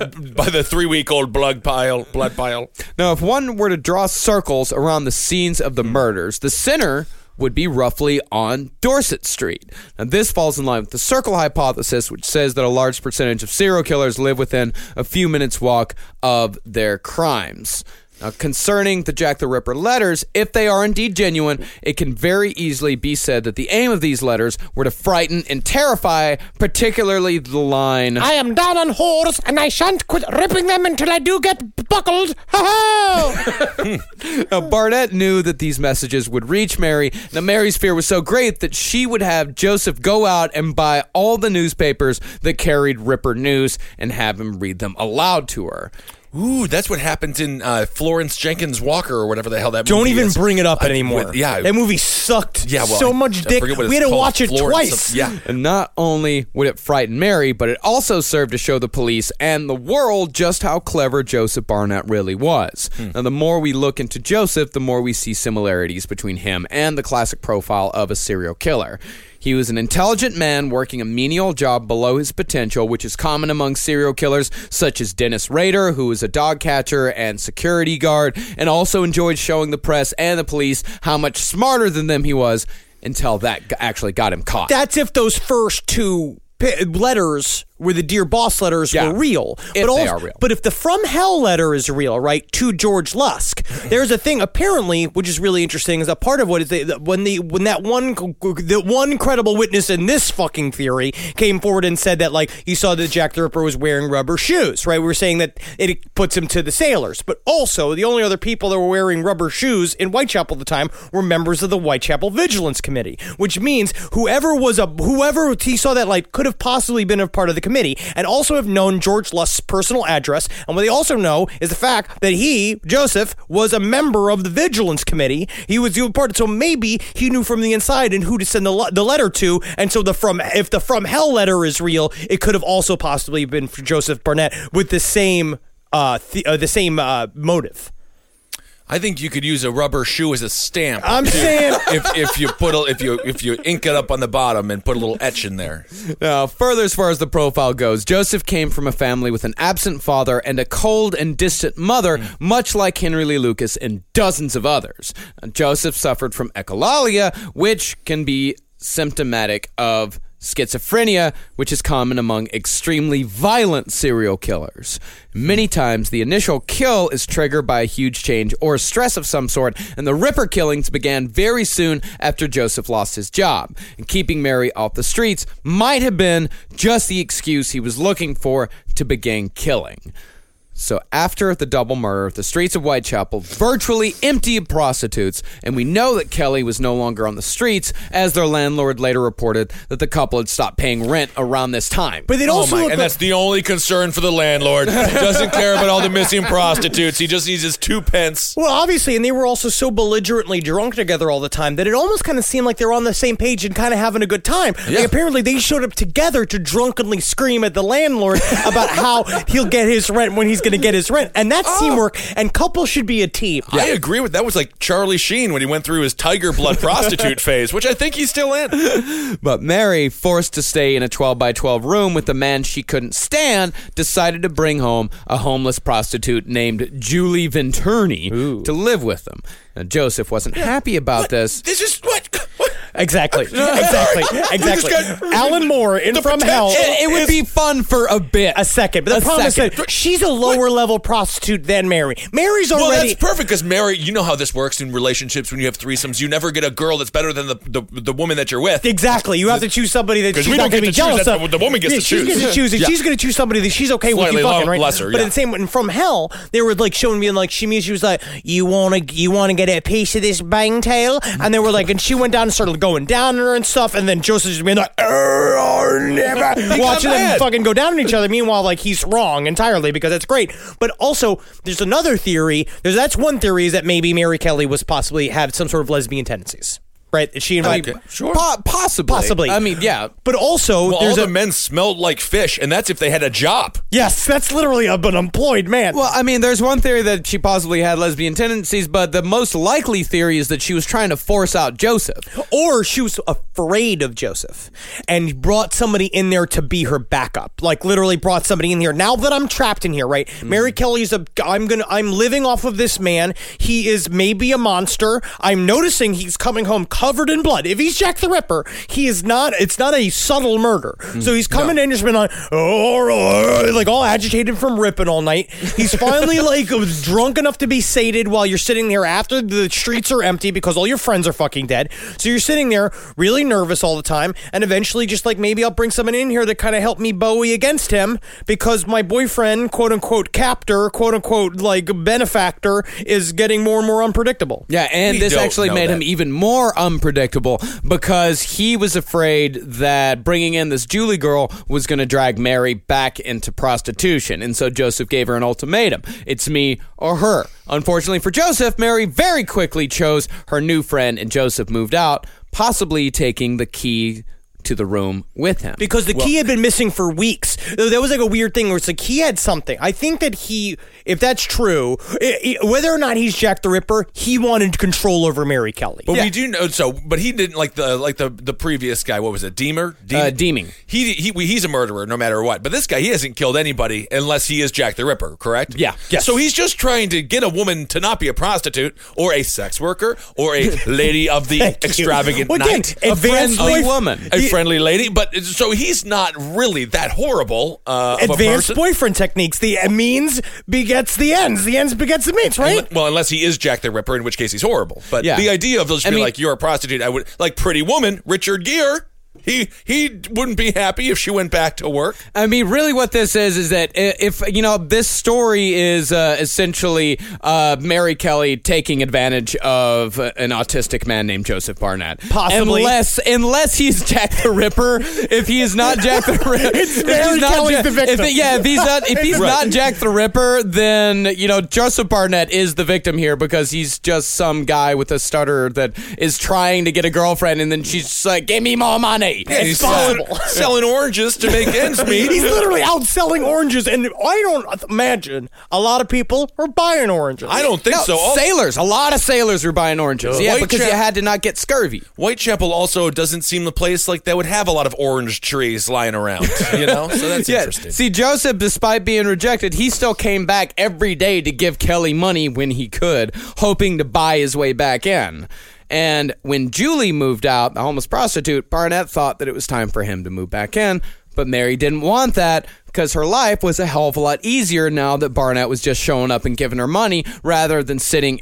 the 3-week-old blood pile. Now, if one were to draw circles around the scenes of the murders, the center would be roughly on Dorset Street. Now, this falls in line with the circle hypothesis, which says that a large percentage of serial killers live within a few minutes' walk of their crimes. Now, concerning the Jack the Ripper letters, if they are indeed genuine, it can very easily be said that the aim of these letters were to frighten and terrify, particularly the line, I am down on whores, and I shan't quit ripping them until I do get buckled. Ha-ha! Now, Barnett knew that these messages would reach Mary. Now, Mary's fear was so great that she would have Joseph go out and buy all the newspapers that carried Ripper news and have him read them aloud to her. Ooh, that's what happens in Florence Jenkins Walker or whatever the hell that Don't movie even is. bring it up anymore. That movie sucked. Yeah, well, so much I dick. forget what it's We had to called. watch it Florence twice. Yeah. And not only would it frighten Mary, but it also served to show the police and the world just how clever Joseph Barnett really was. Now, the more we look into Joseph, the more we see similarities between him and the classic profile of a serial killer. He was an intelligent man working a menial job below his potential, which is common among serial killers such as Dennis Rader, who was a dog catcher and security guard, and also enjoyed showing the press and the police how much smarter than them he was until that actually got him caught. That's if those first two letters where the Dear Boss letters were real. If they are real. But if the From Hell letter is real, right, to George Lusk, there's a thing apparently, which is really interesting, is that part of what is when the one credible witness in this fucking theory came forward and said that, like, you saw that Jack the Ripper was wearing rubber shoes, right? We were saying that it puts him to the sailors. But also, the only other people that were wearing rubber shoes in Whitechapel at the time were members of the Whitechapel Vigilance Committee, which means whoever he saw that light could have possibly been a part of the committee and also have known George Lusk's personal address. And what they also know is the fact that he, Joseph, was a member of the Vigilance Committee. He was the part, so maybe he knew from the inside and who to send the letter to. And so if the From Hell letter is real, it could have also possibly been for Joseph Barnett with the same motive. I think you could use a rubber shoe as a stamp. I'm saying if you ink it up on the bottom and put a little etch in there. Now, further as far as the profile goes, Joseph came from a family with an absent father and a cold and distant mother, much like Henry Lee Lucas and dozens of others. Joseph suffered from echolalia, which can be symptomatic of schizophrenia, which is common among extremely violent serial killers. Many times, the initial kill is triggered by a huge change or stress of some sort, and the Ripper killings began very soon after Joseph lost his job. And keeping Mary off the streets might have been just the excuse he was looking for to begin killing. So after the double murder, the streets of Whitechapel virtually empty of prostitutes, and we know that Kelly was no longer on the streets, as their landlord later reported that the couple had stopped paying rent around this time. But it also looked and like- that's the only concern for the landlord. Doesn't care about all the missing prostitutes. He just needs his 2 pence. Well, obviously, and they were also so belligerently drunk together all the time that it almost kind of seemed like they were on the same page and kind of having a good time. Yeah. Like, apparently, they showed up together to drunkenly scream at the landlord about how he'll get his rent when he's going to get his rent. And that's teamwork, and couples should be a team. I agree with that. Was like Charlie Sheen when he went through his tiger blood prostitute phase, which I think he's still in. But Mary, forced to stay in a 12-by-12 room with a man she couldn't stand, decided to bring home a homeless prostitute named Julie Venturni to live with them. Now, Joseph wasn't happy about this. This is what? Exactly. Exactly. Alan Moore in From Hell. It would be fun for a bit. A second. But the problem is that she's a lower level prostitute than Mary. Mary's Well, already. that's perfect because Mary, you know how this works in relationships when you have threesomes. You never get a girl that's better than the woman that you're with. Exactly. You have to choose somebody that 'Cause she's we not don't going to get be to choose. jealous That's of. the woman gets to She's going to choose. choose, and Yeah. she's going to choose somebody that she's okay with you Slightly fucking, right? lesser, But yeah. in the same in From Hell, they were like showing me like she was like, you want to get a piece of this bang tail? And they were like, and she went down and started going down on her and stuff, and then Joseph just being like, never watching them mad. fucking go down on each other. Meanwhile, like he's wrong entirely because that's great. But also, there's another theory. That's one theory is that maybe Mary Kelly was possibly had some sort of lesbian tendencies. Right? She invited. Sure. Possibly. I mean, yeah. But also, Well, all there's the men smelled like fish, and that's if they had a job. yes, that's literally an unemployed man. Well, I mean, there's one theory that she possibly had lesbian tendencies, but the most likely theory is that she was trying to force out Joseph. Or she was afraid of Joseph and brought somebody in there to be her backup. Like literally brought somebody in here. Now that I'm trapped in here, right? Mary Kelly's I'm living off of this man. He is maybe a monster. I'm noticing he's coming home covered in blood. If he's Jack the Ripper, it's not a subtle murder. So he's coming in, just been like all agitated from ripping all night. He's finally like drunk enough to be sated while you're sitting there after the streets are empty because all your friends are fucking dead. So you're sitting there really nervous all the time, and eventually just like maybe I'll bring someone in here that kind of helped me Bowie against him because my boyfriend, quote unquote captor, quote unquote like benefactor, is getting more and more unpredictable. Yeah, and We this don't actually know made that. him even more unpredictable because he was afraid that bringing in this Julie girl was going to drag Mary back into prostitution. And so Joseph gave her an ultimatum. It's me or her. Unfortunately for Joseph, Mary very quickly chose her new friend and Joseph moved out, possibly taking the key to the room with him. Because the key had been missing for weeks. That was like a weird thing where it's like he had something. I think that if that's true, whether or not he's Jack the Ripper, he wanted control over Mary Kelly. But we do know but he didn't like the previous guy. What was it? Deemer? Deeming. He's a murderer no matter what. But this guy, he hasn't killed anybody unless he is Jack the Ripper, correct? Yeah. Yes. So he's just trying to get a woman to not be a prostitute or a sex worker or a lady of the Thank you. extravagant Well, again, night. advanced friendly boy- woman. A friendly lady, but so he's not really that horrible. Of a Advanced person. boyfriend techniques. The means begets the ends. The ends begets the means, right? Well, unless he is Jack the Ripper, in which case he's horrible. But Yeah. the idea of those I being mean- like you're a prostitute, I would like Pretty Woman, Richard Gere. He wouldn't be happy if she went back to work. I mean, really what this is that if, this story is essentially Mary Kelly taking advantage of an autistic man named Joseph Barnett. Possibly. Unless he's Jack the Ripper. If he is not Jack the Ripper. Mary Kelly's the victim. If he's not Jack the Ripper, then, Joseph Barnett is the victim here because he's just some guy with a stutter that is trying to get a girlfriend and then she's just like, give me more money. Yeah, he's possible. selling oranges to make ends meet. He's literally out selling oranges, and I don't imagine a lot of people are buying oranges. I don't think so. Sailors. A lot of sailors were buying oranges. Yeah, because you had to not get scurvy. Whitechapel also doesn't seem the place like that would have a lot of orange trees lying around, So that's interesting. See, Joseph, despite being rejected, he still came back every day to give Kelly money when he could, hoping to buy his way back in. And when Julie moved out, the homeless prostitute, Barnett thought that it was time for him to move back in. But Mary didn't want that because her life was a hell of a lot easier now that Barnett was just showing up and giving her money rather than sitting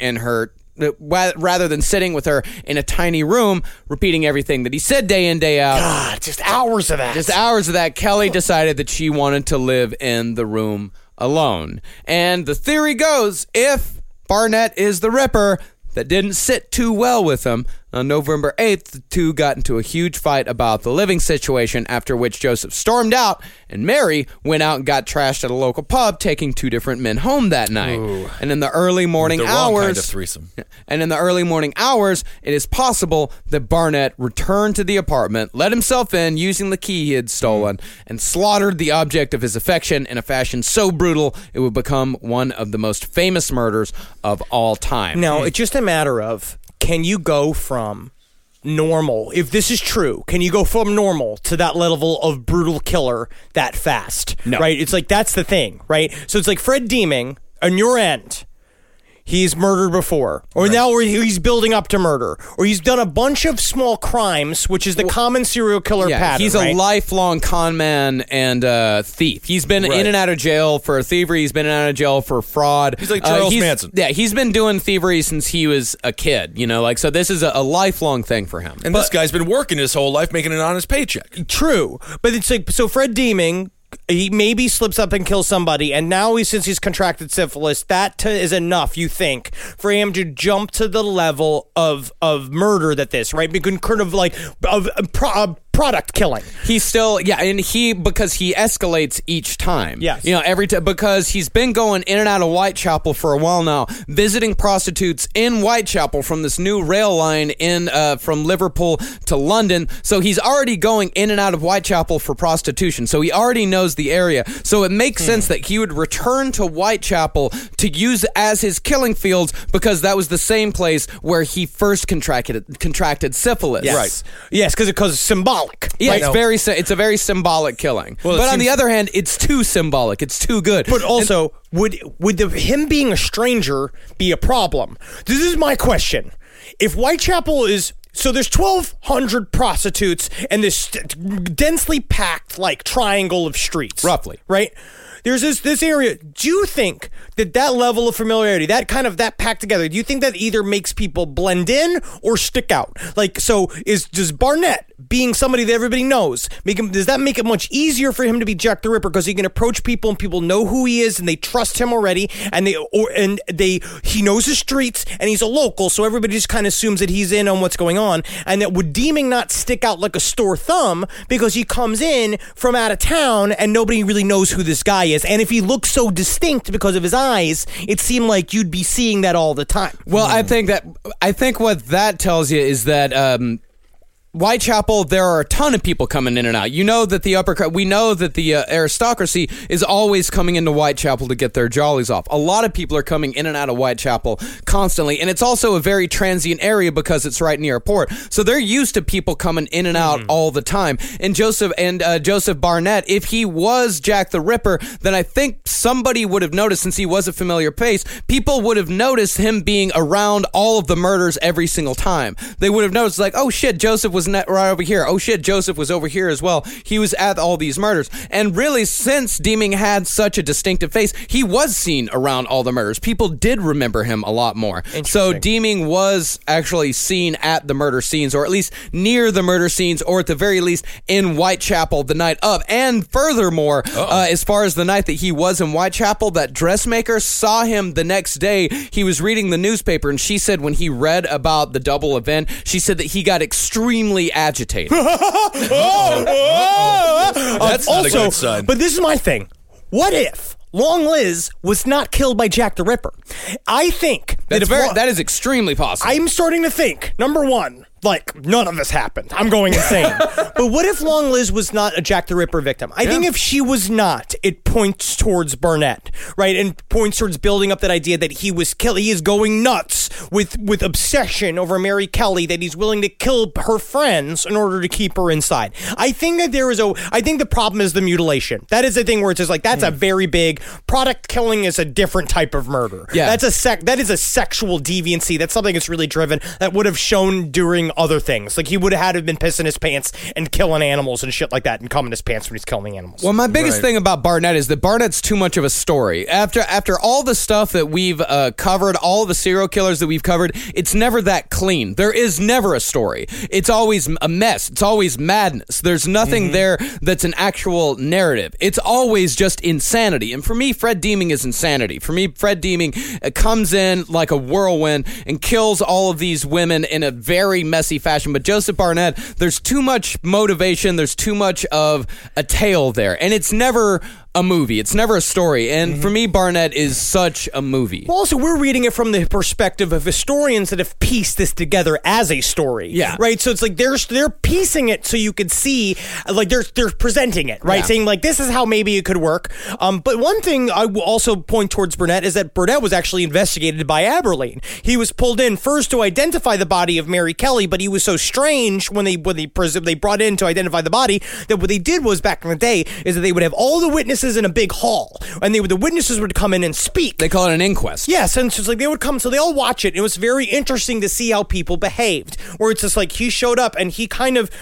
with her in a tiny room repeating everything that he said day in, day out. God, just hours of that. Just hours of that. Kelly decided that she wanted to live in the room alone. And the theory goes, if Barnett is the Ripper, that didn't sit too well with him. On November 8th, the two got into a huge fight about the living situation, after which Joseph stormed out, and Mary went out and got trashed at a local pub, taking two different men home that night. Ooh. And in the early morning hours... wrong kind of threesome. And in the early morning hours, it is possible that Barnett returned to the apartment, let himself in using the key he had stolen, and slaughtered the object of his affection in a fashion so brutal it would become one of the most famous murders of all time. Now, it's just a matter of, can you go from normal, if this is true, can you go from normal to that level of brutal killer that fast? No. Right? It's like, that's the thing, right? So it's like Fred Deeming, on your end, he's murdered before, or now he's building up to murder, or he's done a bunch of small crimes, which is the common serial killer pattern. He's a lifelong con man and thief. He's been in and out of jail for thievery. He's been in and out of jail for fraud. He's like Charles Manson. Yeah, he's been doing thievery since he was a kid. So this is a lifelong thing for him. And this guy's been working his whole life making an honest paycheck. True, but it's like, so Fred Deeming, he maybe slips up and kills somebody, and now since he's contracted syphilis, that is enough, you think, for him to jump to the level of murder right? Because kind of like product killing. He's still, and because he escalates each time. Yes. Every time, because he's been going in and out of Whitechapel for a while now, visiting prostitutes in Whitechapel from this new rail line from Liverpool to London. So he's already going in and out of Whitechapel for prostitution. So he already knows the area. So it makes sense that he would return to Whitechapel to use as his killing fields, because that was the same place where he first contracted syphilis. Yes. Right. Yes, because it's symbolic. Yeah, Right? it's a very symbolic killing. Well, but on the other hand, it's too symbolic. It's too good. But also, would him being a stranger be a problem? This is my question. If Whitechapel is... So there's 1,200 prostitutes and this densely packed, like, triangle of streets. Roughly. Right? There's this area. Do you think that level of familiarity, that packed together, do you think that either makes people blend in or stick out? Like, so does Barnett, being somebody that everybody knows, does that make it much easier for him to be Jack the Ripper, because he can approach people and people know who he is and they trust him already, and he knows the streets and he's a local, so everybody just kind of assumes that he's in on what's going on, and that would Deeming not stick out like a sore thumb because he comes in from out of town and nobody really knows who this guy is? And if he looks so distinct because of his eyes, it seemed like you'd be seeing that all the time. Well, I think what that tells you is that Whitechapel, there are a ton of people coming in and out. We know that the aristocracy is always coming into Whitechapel to get their jollies off. A lot of people are coming in and out of Whitechapel constantly, and it's also a very transient area because it's right near a port. So they're used to people coming in and out all the time. And Joseph Barnett, if he was Jack the Ripper, then I think somebody would have noticed, since he was a familiar face, people would have noticed him being around all of the murders every single time. They would have noticed, like, oh shit, Joseph was right over here. Oh shit, Joseph was over here as well. He was at all these murders. And really, since Deeming had such a distinctive face, he was seen around all the murders. People did remember him a lot more. So Deeming was actually seen at the murder scenes, or at least near the murder scenes, or at the very least in Whitechapel the night of. And furthermore, as far as the night that he was in Whitechapel, that dressmaker saw him the next day. He was reading the newspaper, and she said when he read about the double event, she said that he got extremely agitated. That's not a good sign. But this is my thing. What if Long Liz was not killed by Jack the Ripper? I think that is extremely possible. I'm starting to think, number one, like, none of this happened. I'm going insane. But what if Long Liz was not a Jack the Ripper victim? I think if she was not, it points towards Barnett, right? And points towards building up that idea that he was killed. He is going nuts with obsession over Mary Kelly, that he's willing to kill her friends in order to keep her inside. I think that I think the problem is the mutilation. That is the thing where it's just like, that's a very big, product killing is a different type of murder. Yeah. That is a sexual deviancy. That's something that's really driven, that would have shown during other things. Like, he would have had to have been pissing his pants and killing animals and shit like that, and coming his pants when he's killing animals. Well, my biggest thing about Barnett is that Barnett's too much of a story. After all the stuff that we've covered, all the serial killers that we've covered, it's never that clean. There is never a story. It's always a mess. It's always madness. There's nothing there that's an actual narrative. It's always just insanity. And for me, Fred Deeming is insanity. For me, Fred Deeming comes in like a whirlwind and kills all of these women in a very messy fashion. But Joseph Barnett, there's too much motivation. There's too much of a tale there. And it's never a movie. It's never a story. And for me, Barnett is such a movie. Well, also, we're reading it from the perspective of historians that have pieced this together as a story. Yeah. Right? So it's like they're piecing it so you could see, like, they're presenting it, right? Yeah. Saying, like, this is how maybe it could work. But one thing I will also point towards Burnett is that Burnett was actually investigated by Aberline. He was pulled in first to identify the body of Mary Kelly, but he was so strange when they brought in to identify the body that what they did was, back in the day, is that they would have all the witnesses in a big hall, and the witnesses would come in and speak. They call it an inquest. Yes, and it's just like they would come, so they all watch it. It was very interesting to see how people behaved. Where it's just like he showed up and he kind of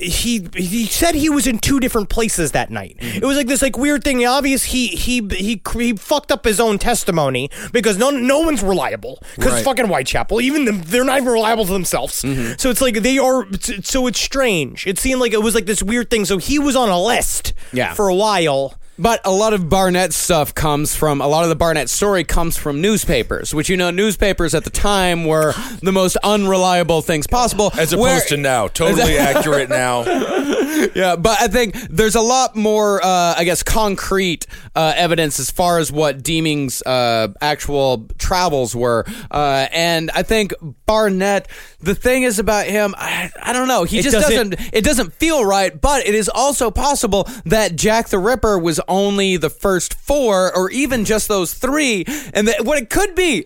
he said he was in two different places that night. It was like this like weird thing. Obvious he fucked up his own testimony because no one's reliable because it's fucking Whitechapel. Even they're not even reliable to themselves. So it's like they are. So it's strange. It seemed like it was like this weird thing. So he was on a list for a while. But a lot of Barnett's stuff a lot of the Barnett story comes from newspapers, which, newspapers at the time were the most unreliable things possible. As opposed to now. Totally accurate now. Yeah, but I think there's a lot more, concrete evidence as far as what Deeming's actual travels were. And I think Barnett, the thing is about him, I don't know. It doesn't feel right, but it is also possible that Jack the Ripper was only the first 4, or even just those 3, and what it could be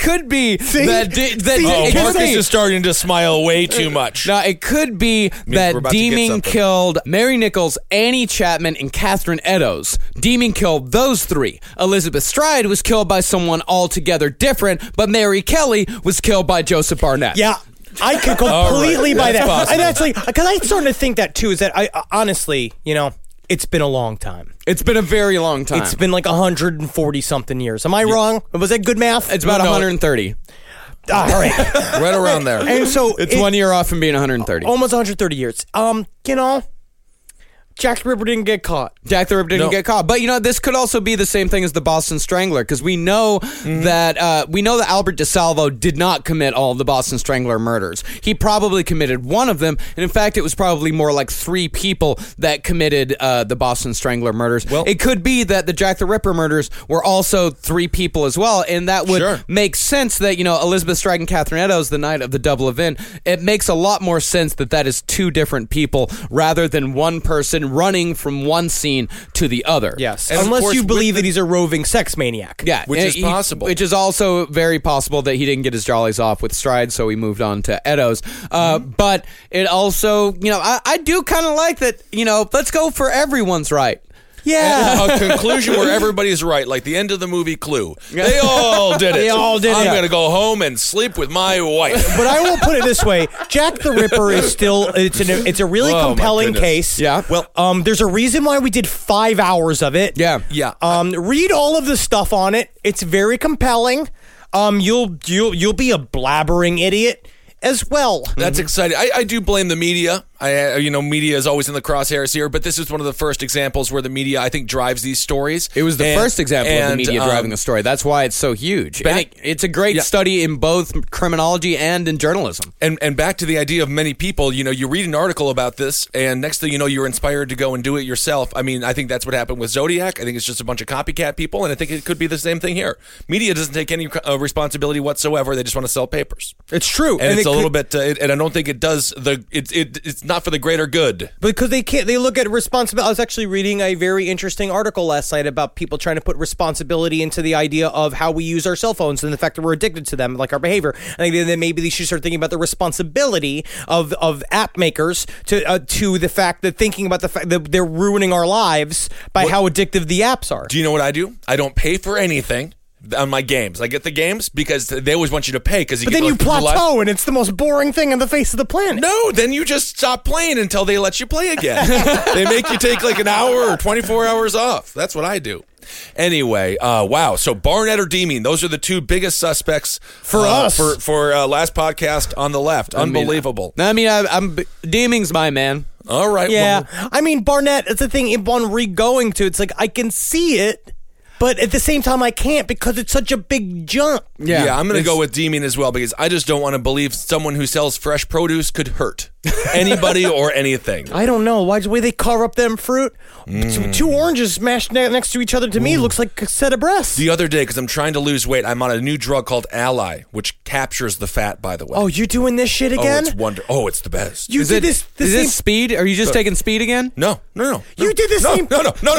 Marcus is starting to smile way too much. Now, it could be that Deeming killed Mary Nichols, Annie Chapman, and Catherine Eddowes. Deeming killed those 3. Elizabeth Stride was killed by someone altogether different, but Mary Kelly was killed by Joseph Barnett. Yeah. I could completely buy that. possible. And actually, because I'm starting to think that too, is that I honestly, it's been a long time. It's been a very long time. It's been like 140 something years. Am I wrong? Was that good math? It's about 130. All right. Right around there. And so It's 1 year off from being 130. almost 130 years. Jack the Ripper didn't get caught. Jack the Ripper didn't get caught. But, this could also be the same thing as the Boston Strangler, because we know that Albert DeSalvo did not commit all of the Boston Strangler murders. He probably committed one of them, and in fact, it was probably more like 3 people that committed the Boston Strangler murders. Well, it could be that the Jack the Ripper murders were also 3 people as well, and that would make sense that, Elizabeth Stride and Catherine Eddowes, the night of the double event, it makes a lot more sense that is 2 different people rather than one person running from one scene to the other. Yes. And unless you believe that he's a roving sex maniac. Yeah. Which is possible. Which is also very possible that he didn't get his jollies off with Stride, so he moved on to Eddowes. But it also, I do kind of like that, let's go for everyone's right. Yeah. A conclusion where everybody's right, like the end of the movie Clue. They all did it. They all did I'm it. going to go home and sleep with my wife. But I will put it this way: Jack the Ripper is still it's a really Oh, my compelling goodness. case. Yeah. Well, there's a reason why we did 5 hours of it. Yeah. Yeah. Read all of the stuff on it. It's very compelling. You'll be a blabbering idiot as well. That's exciting. I do blame the media. Media is always in the crosshairs here, but this is one of the first examples where the media, I think, drives these stories. It was the first example of the media driving the story. That's why it's so huge. It's a great study in both criminology and in journalism. And back to the idea of many people, you read an article about this, and next thing you know, you're inspired to go and do it yourself. I mean, I think that's what happened with Zodiac. I think it's just a bunch of copycat people, and I think it could be the same thing here. Media doesn't take any responsibility whatsoever. They just want to sell papers. It's true. And it's a little bit, and I don't think it does it's not for the greater good. Because they look at responsibility. I was actually reading a very interesting article last night about people trying to put responsibility into the idea of how we use our cell phones and the fact that we're addicted to them, like our behavior. I think that maybe they should start thinking about the responsibility of app makers to the fact that thinking about the fact that they're ruining our lives by how addictive the apps are. Do you know what I do? I don't pay for anything on my games. I get the games because they always want you to pay. But then you plateau, and it's the most boring thing on the face of the planet. No, then you just stop playing until they let you play again. They make you take like an hour or 24 hours off. That's what I do. Anyway, wow. So Barnett or Deeming, those are the two biggest suspects for us for last podcast on the left. Unbelievable. I'm Deeming's my man. All right. Yeah. Well, Barnett, it's the thing. Upon re-going to, it's like I can see it. But at the same time, I can't because it's such a big jump. Yeah, I'm going to go with Deeming as well because I just don't want to believe someone who sells fresh produce could hurt anybody or anything. I don't know. Why the way they carve up them fruit? Two oranges smashed next to each other to me looks like a set of breasts. The other day, because I'm trying to lose weight, I'm on a new drug called Ally, which captures the fat, by the way. Oh, you're doing this shit again? It's the best. You did this. Is this speed? Are you just taking speed again? No. You did the same.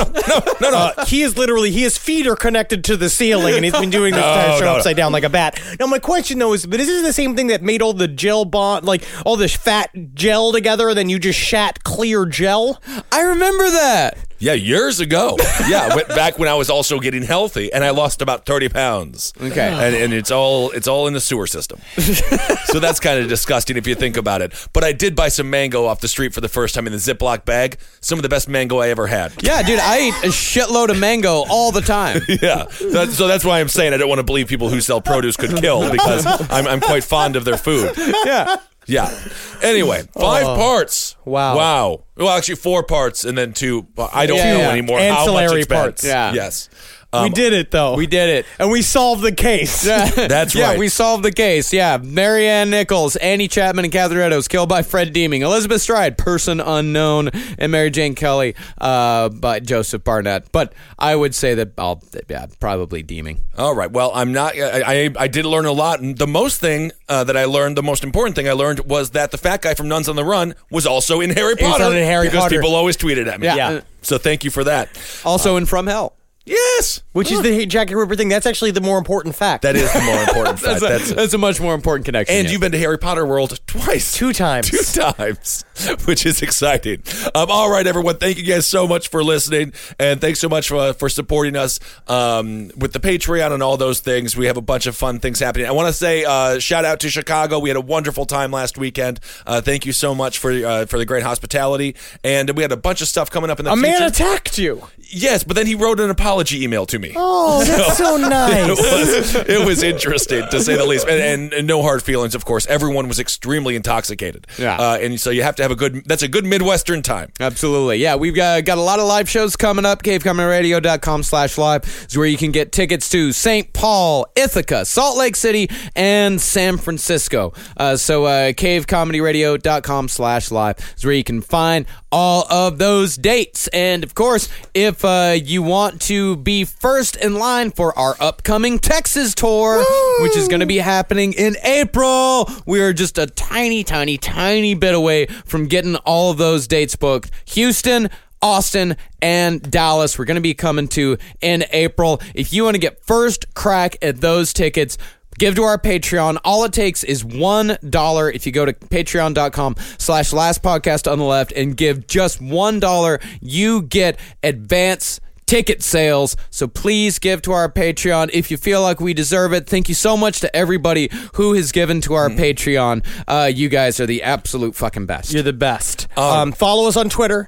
No. His feet are connected to the ceiling, and he's been doing this upside down like a bat. Now, my question though is, but is this the same thing that made all the gel bond, like all this fat gel together, and then you just shat clear gel? I remember that. Yeah, years ago. Yeah, back when I was also getting healthy, and I lost about 30 pounds. Okay, and it's all in the sewer system. So that's kind of disgusting if you think about it. But I did buy some mango off the street for the first time in the Ziploc bag. Some of the best mango I ever had. Yeah, dude, I eat a shitload of mango all the time. Yeah, so that's why I'm saying I don't want to believe people who sell produce could kill because I'm quite fond of their food. Yeah. Anyway, 5 parts. Wow. Well, actually 4 parts and then 2. I don't know anymore how much ancillary it's been. parts. Yeah. Yes. We did it, though. We did it. And we solved the case. That's right. Yeah, we solved the case. Yeah. Marianne Nichols, Annie Chapman, and Catherine Eddowes killed by Fred Deeming. Elizabeth Stride, person unknown. And Mary Jane Kelly by Joseph Barnett. But I would say that probably Deeming. All right. Well, I'm not. I did learn a lot. And the most important thing I learned was that the fat guy from Nuns on the Run was also in Harry Potter. Because people always tweeted at me. Yeah. So thank you for that. Also in From Hell. Yes. Which is the Jackie Ripper thing. That's actually the more important fact. That is the more important fact. That's a much more important connection. And you've been to Harry Potter World twice. 2 times. 2 times, which is exciting. All right, everyone. Thank you guys so much for listening. And thanks so much for supporting us with the Patreon and all those things. We have a bunch of fun things happening. I want to say shout out to Chicago. We had a wonderful time last weekend. Thank you so much for the great hospitality. And we had a bunch of stuff coming up in the future. A man attacked you. Yes, but then he wrote an apology email to me. Oh, that's so nice. It was interesting, to say the least. And no hard feelings, of course. Everyone was extremely intoxicated. Yeah. And so you have to have that's a good Midwestern time. Absolutely. Yeah, we've got a lot of live shows coming up. CaveComedyRadio.com/live is where you can get tickets to St. Paul, Ithaca, Salt Lake City, and San Francisco. So CaveComedyRadio.com/live is where you can find all of those dates. And of course, if you want to be first in line for our upcoming Texas tour, which is going to be happening in April, we are just a tiny bit away from getting all of those dates booked. Houston, Austin, and Dallas, we're going to be coming to in April. If you want to get first crack at those tickets, give to our Patreon. All it takes is $1. If you go to patreon.com/lastpodcast on the left and give just $1, you get advance ticket sales. So please give to our Patreon if you feel like we deserve it. Thank you so much to everybody who has given to our Patreon. You guys are the absolute fucking best. You're the best. Follow us on Twitter.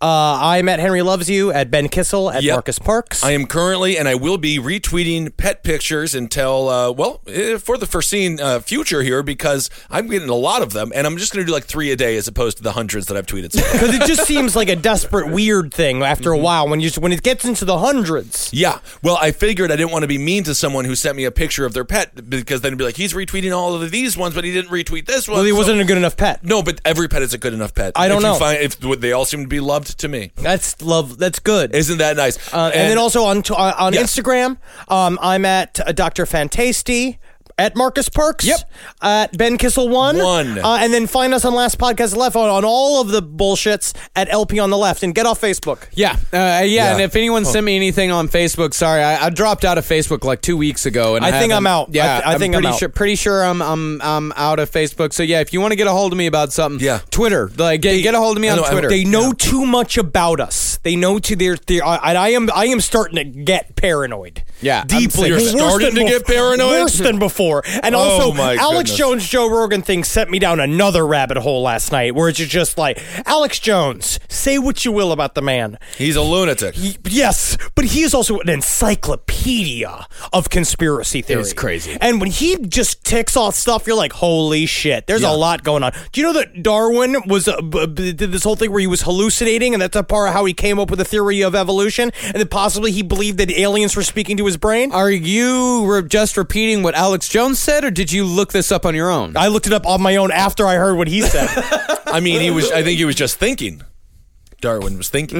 I'm at Henry Loves You, at Ben Kissel, at Yep. Marcus Parks. I am currently, and I will be retweeting pet pictures until, for the foreseen future here, because I'm getting a lot of them, and I'm just going to do like 3 a day as opposed to the hundreds that I've tweeted. Because it just seems like a desperate, weird thing after a while when it gets into the hundreds. Yeah. Well, I figured I didn't want to be mean to someone who sent me a picture of their pet, because then it'd be like, he's retweeting all of these ones, but he didn't retweet this one. Well, he so- wasn't a good enough pet. No, but every pet is a good enough pet. I don't know. If they all seem to be loved to me. That's love. That's good. Isn't that nice? And then also on Yes. Instagram, I'm at Dr. Fantasty, at Marcus Parks, Yep. at Ben Kissel 1. And then find us on Last Podcast Left on all of the bullshits at LP on the Left, and get off Facebook. Yeah, and if anyone sent me anything on Facebook, sorry, I dropped out of Facebook like 2 weeks ago, and I think I'm out. Yeah, I think I'm pretty out. pretty sure I'm out of Facebook. So yeah, if you want to get a hold of me about something, Yeah. Twitter, like get a hold of me I on know, Twitter. They know too much about us. They know I am starting to get paranoid. Yeah, I'm deeply. You're Worse starting than to get paranoid? Worse than before. And also, my Alex goodness. Jones, Joe Rogan thing sent me down another rabbit hole last night, where it's just like, Alex Jones, say what you will about the man. He's a lunatic. Yes, but he is also an encyclopedia of conspiracy theory. It's crazy. And when he just ticks off stuff, you're like, holy shit, there's Yeah. a lot going on. Do you know that Darwin was did this whole thing where he was hallucinating, and that's a part of how he came up with the theory of evolution, and that possibly he believed that aliens were speaking to his brain? Are you just repeating what Alex Jones said, or did you look this up on your own? I looked it up on my own after I heard what he said. I mean, I think he was just thinking. Darwin was thinking.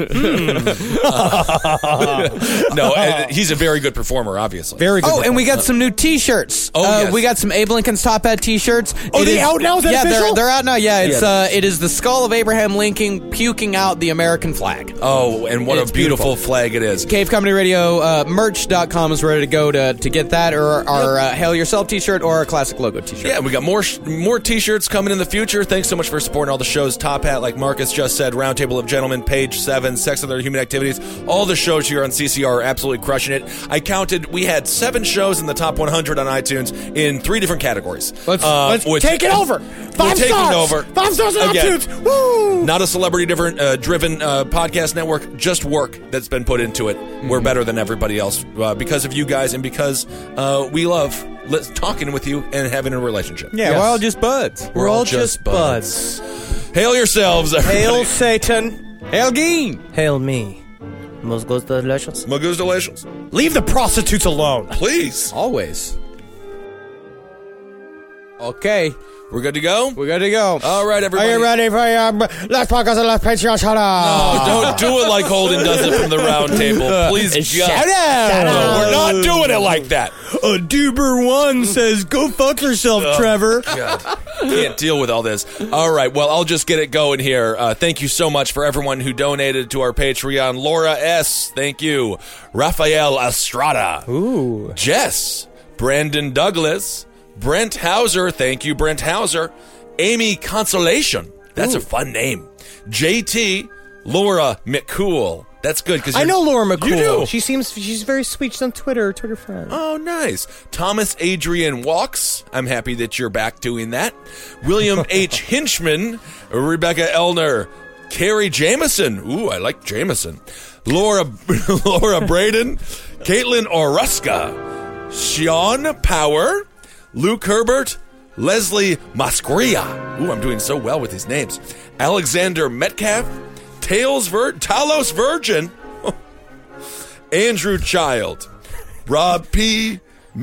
No, he's a very good performer, obviously. Very good. Oh, and we got some new T-shirts. Oh, yes. We got some Abe Lincoln's Top Hat T-shirts. Oh, they out now? Is that yeah, official? they're out now. Yeah, it is the skull of Abraham Lincoln puking out the American flag. Oh, and what It's a beautiful flag it is. Cave Comedy Radio merch.com is ready to go to get that, or our Hail Yourself T-shirt, or our classic logo T-shirt. Yeah, we got more T-shirts coming in the future. Thanks so much for supporting all the shows. Top Hat, like Marcus just said, Roundtable of Gentlemen, Page 7, Sex and Other Human Activities. All the shows here on CCR are absolutely crushing it. I counted, we had 7 shows in the top 100 on iTunes in 3 different categories. Let's take it over. 5 taking stars. over. 5 stars on Again. iTunes. Woo! Not a celebrity-driven podcast network, just work that's been put into it. We're better than everybody else because of you guys, and because we love talking with you and having a relationship. Yeah, We're all just buds. we're all just buds. Hail yourselves, everybody. Hail Satan. Hail Geen. Hail me. Most goes delicious. Magoo's Delicious. Leave the prostitutes alone. Please. Always. Okay, We're good to go? we're good to go. All right, Are everybody. you ready for your last podcast and last Patreon shout out? Oh, don't do it like Holden does it from the round table. Please, Shout God. out. No, we're not doing it like that. A Duber1 says, go fuck yourself, Trevor. God, can't deal with all this. All right, well, I'll just get it going here. Thank you so much for everyone who donated to our Patreon. Laura S., thank you. Rafael Estrada. Ooh. Jess. Brandon Douglas. Brent Hauser. Thank you, Brent Hauser. Amy Consolation. That's a fun name. JT. Laura McCool. That's good because I know Laura McCool. You do. She's very sweet. She's on Twitter friend. Oh, nice. Thomas Adrian Walks. I'm happy that you're back doing that. William H. Hinchman. Rebecca Elner. Carrie Jameson. Ooh, I like Jameson. Laura Braden. Caitlin Oruska. Sean Power. Luke Herbert. Leslie Mascria. Ooh, I'm doing so well with these names. Alexander Metcalf. Talos Virgin. Andrew Child. Rob P.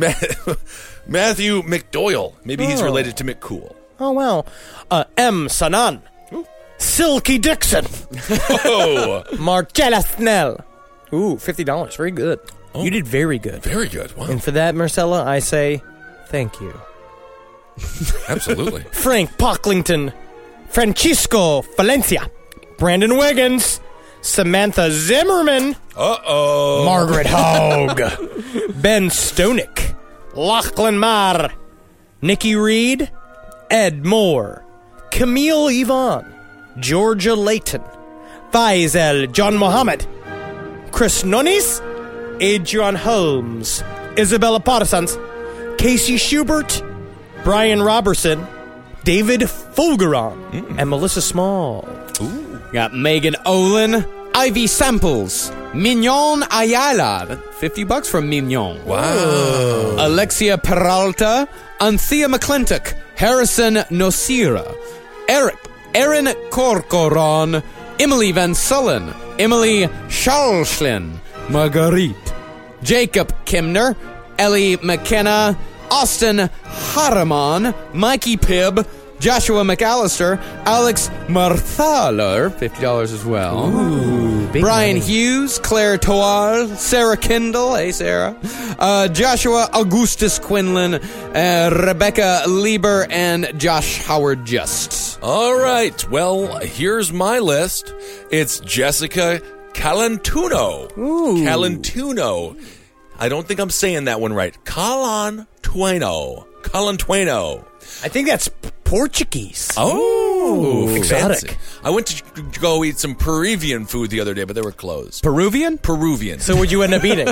Matthew McDoyle. Maybe he's related to McCool. Oh, wow. M. Sanan. Silky Dixon. Oh, Marcella Snell. Ooh, $50. Very good. You did very good. very good. Wow, And for that, Marcella, I say thank you. absolutely. Frank Pocklington. Francisco Valencia. Brandon Wiggins. Samantha Zimmerman. Uh-oh. Margaret Hogue. Ben Stonick. Lachlan Marr. Nikki Reed. Ed Moore. Camille Yvonne. Georgia Layton. Faisal John Mohammed. Chris Nunes. Adrian Holmes. Isabella Parsons. Casey Schubert. Brian Robertson. David Fulgeron. And Melissa Small. Got Megan Olin, Ivy Samples, Mignon Ayala, $50 from Mignon. Wow. Alexia Peralta, Anthea McClintock, Harrison Nocira, Erin Corcoran, Emily Van Sullen, Emily Schalschlin, Marguerite, Jacob Kimner, Ellie McKenna, Austin Harriman, Mikey Pibb, Joshua McAllister, Alex Marthaler, $50 as well. Ooh, big Brian money. Hughes, Claire Toal, Sarah Kendall, hey Sarah, Joshua Augustus Quinlan, Rebecca Lieber, and Josh Howard Just. All right. Well, here's my list. It's Jessica Calantuno. Calantuno. I don't think I'm saying that one right. Calantueno. I think that's Portuguese. Oh, exotic. fancy. I went to go eat some Peruvian food the other day, but they were closed. Peruvian? Peruvian. So would you end up eating?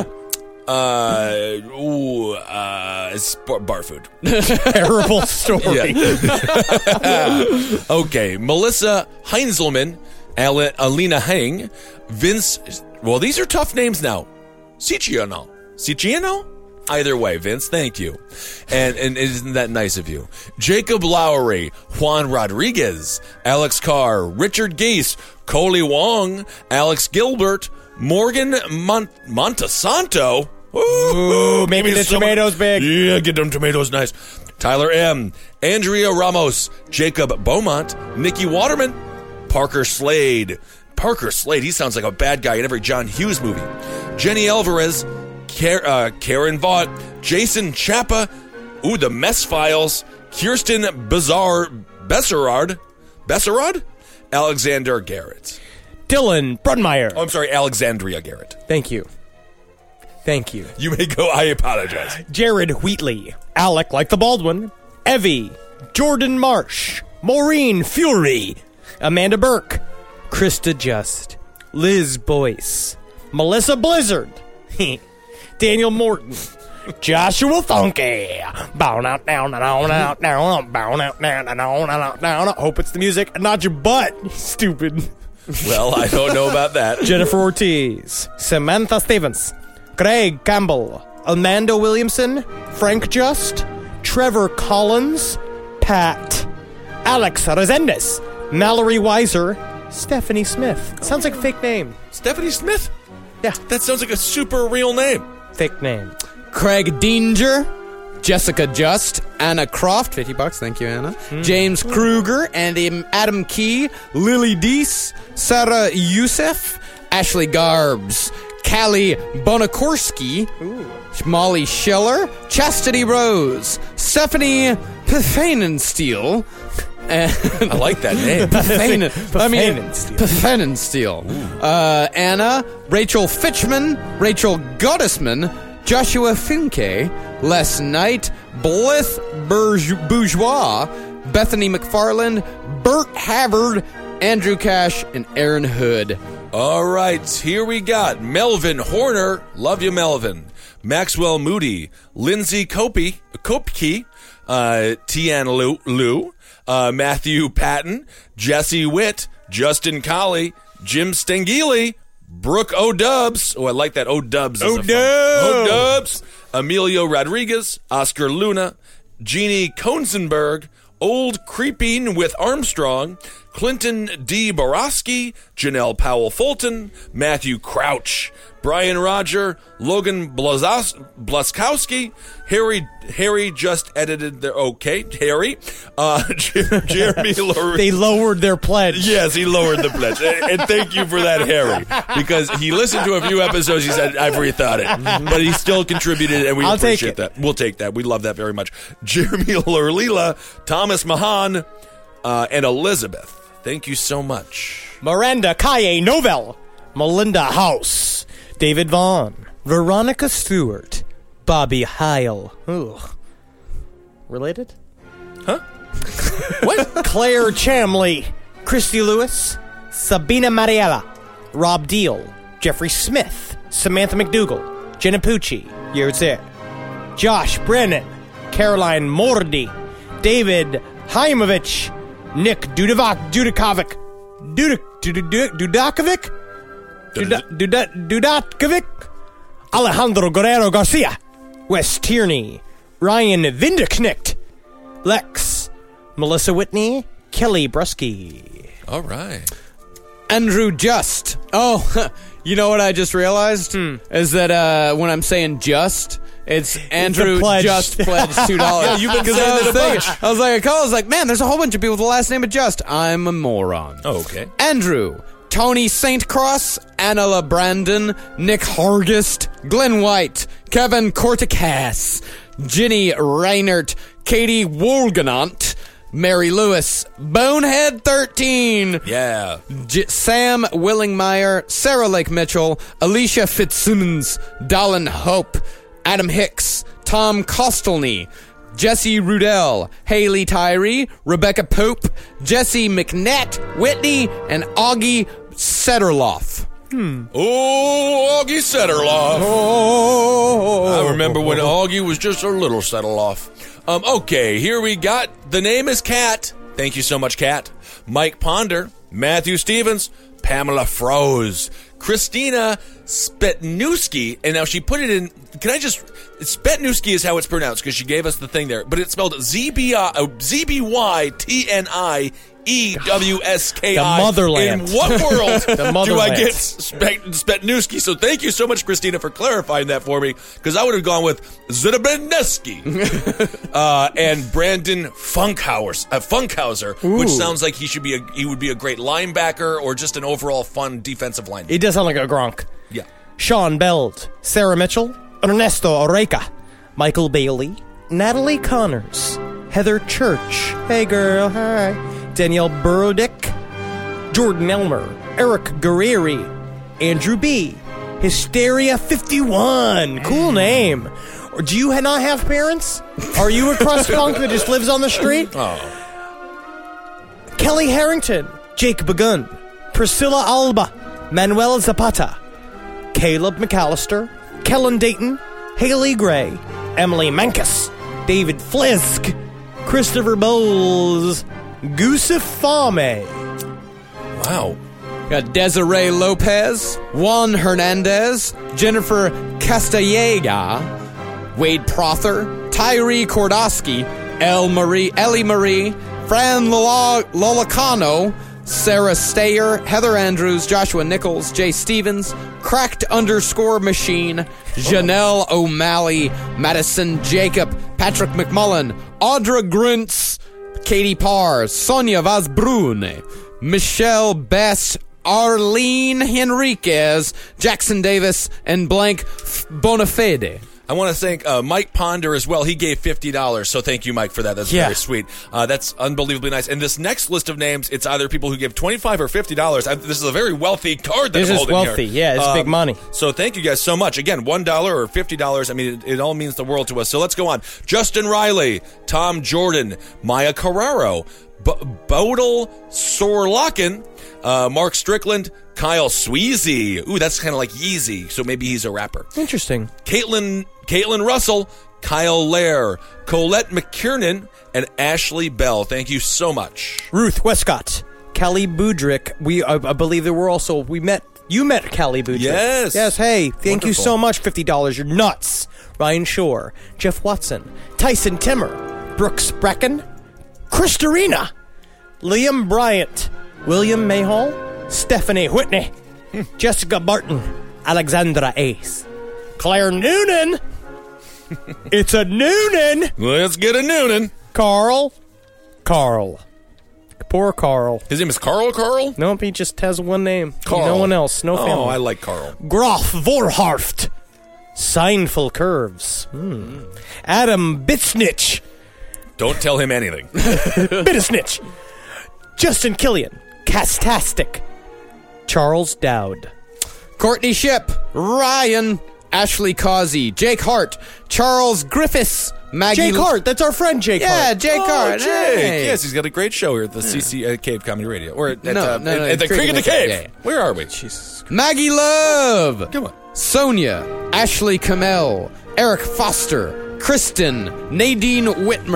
It's bar food. Terrible story. Okay, Melissa Heinzelman, Alina Hang, Vince. Well, these are tough names now. Siciliano? Either way, Vince, thank you. And isn't that nice of you? Jacob Lowry, Juan Rodriguez, Alex Carr, Richard Gase, Coley Wong, Alex Gilbert, Morgan Montesanto. Ooh, maybe the tomatoes big. Yeah, get them tomatoes nice. Tyler M., Andrea Ramos, Jacob Beaumont, Nikki Waterman, Parker Slade. He sounds like a bad guy in every John Hughes movie. Jenny Alvarez, Karen Vaught, Jason Chappa, the Mess Files, Kirsten Besserard, Alexander Garrett. Dylan Brunmeyer. Oh, I'm sorry, Alexandria Garrett. Thank you. You may go, I apologize. Jared Wheatley. Alec like the Baldwin. Evie. Jordan Marsh. Maureen Fury. Amanda Burke. Krista Just. Liz Boyce. Melissa Blizzard. Daniel Morton. Joshua Funky. Bow out down down out down bow out down down down. Hope it's the music and not your butt. Stupid. Well, I don't know about that. Jennifer Ortiz. Samantha Stevens. Greg Campbell. Amanda Williamson. Frank Just. Trevor Collins. Pat. Alex Resendez. Mallory Weiser. Stephanie Smith. Sounds like a fake name. Stephanie Smith? Yeah. That sounds like a super real name. Fake name. Craig Dinger, Jessica Just, Anna Croft, $50, thank you, Anna. James Kruger, and Adam Key, Lily Deese, Sarah Youssef, Ashley Garbs, Callie Bonakorski, Molly Scheller, Chastity Rose, Stephanie Pfannenstiel, I like that name. Pfannenstiel. Anna, Rachel Fitchman, Rachel Gottesman, Joshua Finke, Les Knight, Blith Bourgeois, Bethany McFarland, Bert Havard, Andrew Cash, and Aaron Hood. All right, here we got Melvin Horner. Love you, Melvin. Maxwell Moody, Lindsay Kopke, Tian Liu, Matthew Patton, Jesse Witt, Justin Colley, Jim Stengili, Brooke O'Dubs. Oh, I like that. O'Dubs. O'Dubs. Emilio Rodriguez, Oscar Luna, Jeannie Konzenberg, Old Creeping with Armstrong, Clinton D. Borowski, Janelle Powell Fulton, Matthew Crouch, Brian Roger, Logan Blaskowski, Harry just edited their Harry, Jeremy Laurie. They lowered their pledge. Yes, he lowered the pledge. And thank you for that, Harry, because he listened to a few episodes. He said, I've rethought it. But he still contributed, and we appreciate that. We'll take that. We love that very much. Jeremy Lurlila, Thomas Mahan, and Elizabeth. Thank you so much. Miranda Kaye Novell, Melinda House, David Vaughn, Veronica Stewart, Bobby Heil. Ooh. Related? Huh? What? Claire Chamley, Christy Lewis, Sabina Mariella, Rob Deal, Jeffrey Smith, Samantha McDougall, Jenna Pucci, you're there, Josh Brennan, Caroline Mordy, David Haimovich, Nick Dudakovic, Dudakovic, Dudatkovic, Alejandro Guerrero Garcia, Wes Tierney, Ryan Vindeknecht, Lex, Melissa Whitney, Kelly Brusky. All right. Andrew Just. Oh, you know what I just realized? Is that when I'm saying just, it's Andrew pledge. Just pledged $2. Yeah, you've been saying it a bunch. I was like, man, there's a whole bunch of people with the last name of Just. I'm a moron. Oh, okay. Andrew, Tony St. Cross, Anna Brandon, Nick Hargist, Glenn White, Kevin Corticas, Ginny Reinert, Katie Wolganont, Mary Lewis, Bonehead 13, Yeah. Sam Willingmeyer, Sarah Lake Mitchell, Alicia Fitzsimmons, Dallin Hope, Adam Hicks, Tom Kostelny, Jesse Rudell, Haley Tyree, Rebecca Pope, Jesse McNett, Whitney, and Augie Setterloff. Oh, Augie Setterloff. Oh, I remember when Augie was just a little Setterloff. Okay, here we got, the name is Kat. Thank you so much, Kat. Mike Ponder, Matthew Stevens, Pamela Froze, Christina Spetnewski, and now she put it in, Spetnewski is how it's pronounced because she gave us the thing there, but it's spelled ZBYTNIEWSKI. The motherland. In what world The do I motherland. get Spetnewski? So thank you so much, Christina, for clarifying that for me, because I would have gone with Zidabreneski. And Brandon Funkhauser, which sounds like he would be a great linebacker or just an overall fun defensive lineman. It does sound like a Gronk. Yeah. Sean Beld, Sarah Mitchell, Ernesto Oreca, Michael Bailey, Natalie Connors, Heather Church, hey girl, hi, Danielle Burodick, Jordan Elmer, Eric Guerrieri, Andrew B, Hysteria 51, cool name. Or do you not have parents? Are you a crust punk that just lives on the street? Oh. Kelly Harrington, Jake Begun, Priscilla Alba, Manuel Zapata, Caleb McAllister, Kellen Dayton, Haley Gray, Emily Mankus, David Flisk, Christopher Bowles, Gusif Fame. Wow. Got Desiree Lopez, Juan Hernandez, Jennifer Castellega, Wade Prother, Tyree Kordowski, Ellie Marie, Fran Lolacano, Sarah Stayer, Heather Andrews, Joshua Nichols, Jay Stevens, Cracked_Machine, Janelle O'Malley, Madison Jacob, Patrick McMullen, Audra Gruntz, Katie Parr, Sonia Vazbrune, Michelle Best, Arlene Henriquez, Jackson Davis, and Blank Bonafede. I want to thank Mike Ponder as well. He gave $50, so thank you, Mike, for that. That's very sweet. That's unbelievably nice. And this next list of names, it's either people who give $25 or $50. This is a very wealthy card that This I'm is holding wealthy. here. Yeah, it's big money. So thank you guys so much. Again, $1 or $50. I mean, it all means the world to us. So let's go on. Justin Riley, Tom Jordan, Maya Carraro, Bodil Sorlaken, Mark Strickland, Kyle Sweezy. Ooh, that's kind of like Yeezy, so maybe he's a rapper. Interesting. Caitlin Russell, Kyle Lair, Colette McKiernan, and Ashley Bell. Thank you so much. Ruth Westcott, Kelly Budrick. I believe there were also, you met Kelly Budrick. Yes. Yes, hey, thank you Wonderful. so much, $50. You're nuts. Ryan Shore, Jeff Watson, Tyson Timmer, Brooks Brecken, Christarina, Liam Bryant, William Mayhall, Stephanie Whitney, Jessica Barton, Alexandra Ace, Claire Noonan. It's a Noonan. Let's get a Noonan. Carl. Poor Carl. His name is Carl? Nope, he just has one name. Carl. No one else. No family. Oh, I like Carl. Groff Vorharft. Signful Curves. Adam Bitsnitch. Don't tell him anything. Bittersnitch. Justin Killian. Castastic. Charles Dowd. Courtney Ship, Ryan, Ashley Causey, Jake Hart, Charles Griffiths, Maggie... Jake Hart. That's our friend Jake Yeah, Hart. Jake Hart. Jake. Hey. Yes, he's got a great show here at the CC Cave Comedy Radio. Or at, No, at the Creek in the Cave. Yeah. Where are we? Maggie Love. Come on. Sonia, Ashley Kamel, Eric Foster, Kristen, Nadine Whitmer,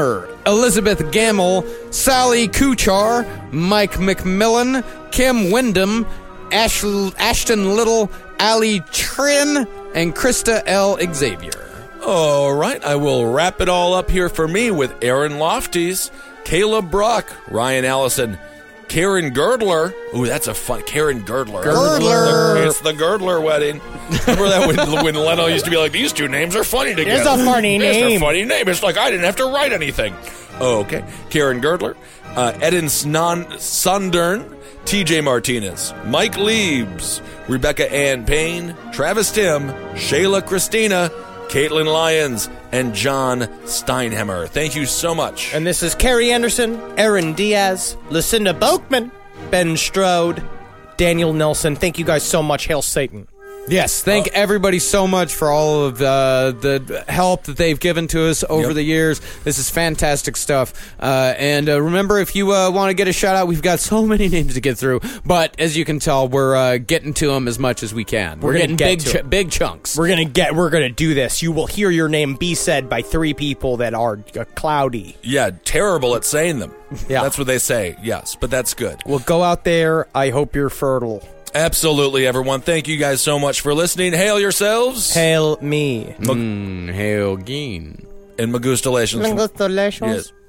Elizabeth Gamble, Sally Kuchar, Mike McMillan, Kim Wyndham, Ashton Little, Ali Trin, and Krista L. Xavier. All right, I will wrap it all up here for me with Aaron Lofties, Caleb Brock, Ryan Allison, Karen Girdler. Ooh, that's a fun Karen Girdler. Girdler. It's the Girdler wedding. Remember that when Leno used to be like, these two names are funny together. It's a funny It's name. a funny name. It's like I didn't have to write anything. Oh, okay. Karen Girdler, Eden Sundern, TJ Martinez, Mike Liebs, Rebecca Ann Payne, Travis Tim, Shayla Christina, Caitlin Lyons, and John Steinheimer. Thank you so much. And this is Carrie Anderson, Aaron Diaz, Lucinda Boakman, Ben Strode, Daniel Nelson. Thank you guys so much. Hail Satan. Yes, thank everybody so much for all of the help that they've given to us over the years. This is fantastic stuff. And remember, if you want to get a shout out, we've got so many names to get through. But as you can tell, we're getting to them as much as we can. We're getting big chunks. We're gonna do this. You will hear your name be said by 3 people that are cloudy. Yeah, terrible at saying them. Yeah. That's what they say, yes, but that's good. Well, go out there. I hope you're fertile. Absolutely, everyone. Thank you guys so much for listening. Hail yourselves. Hail me. Hail Geen. And Magustalations. Congratulations. Yes.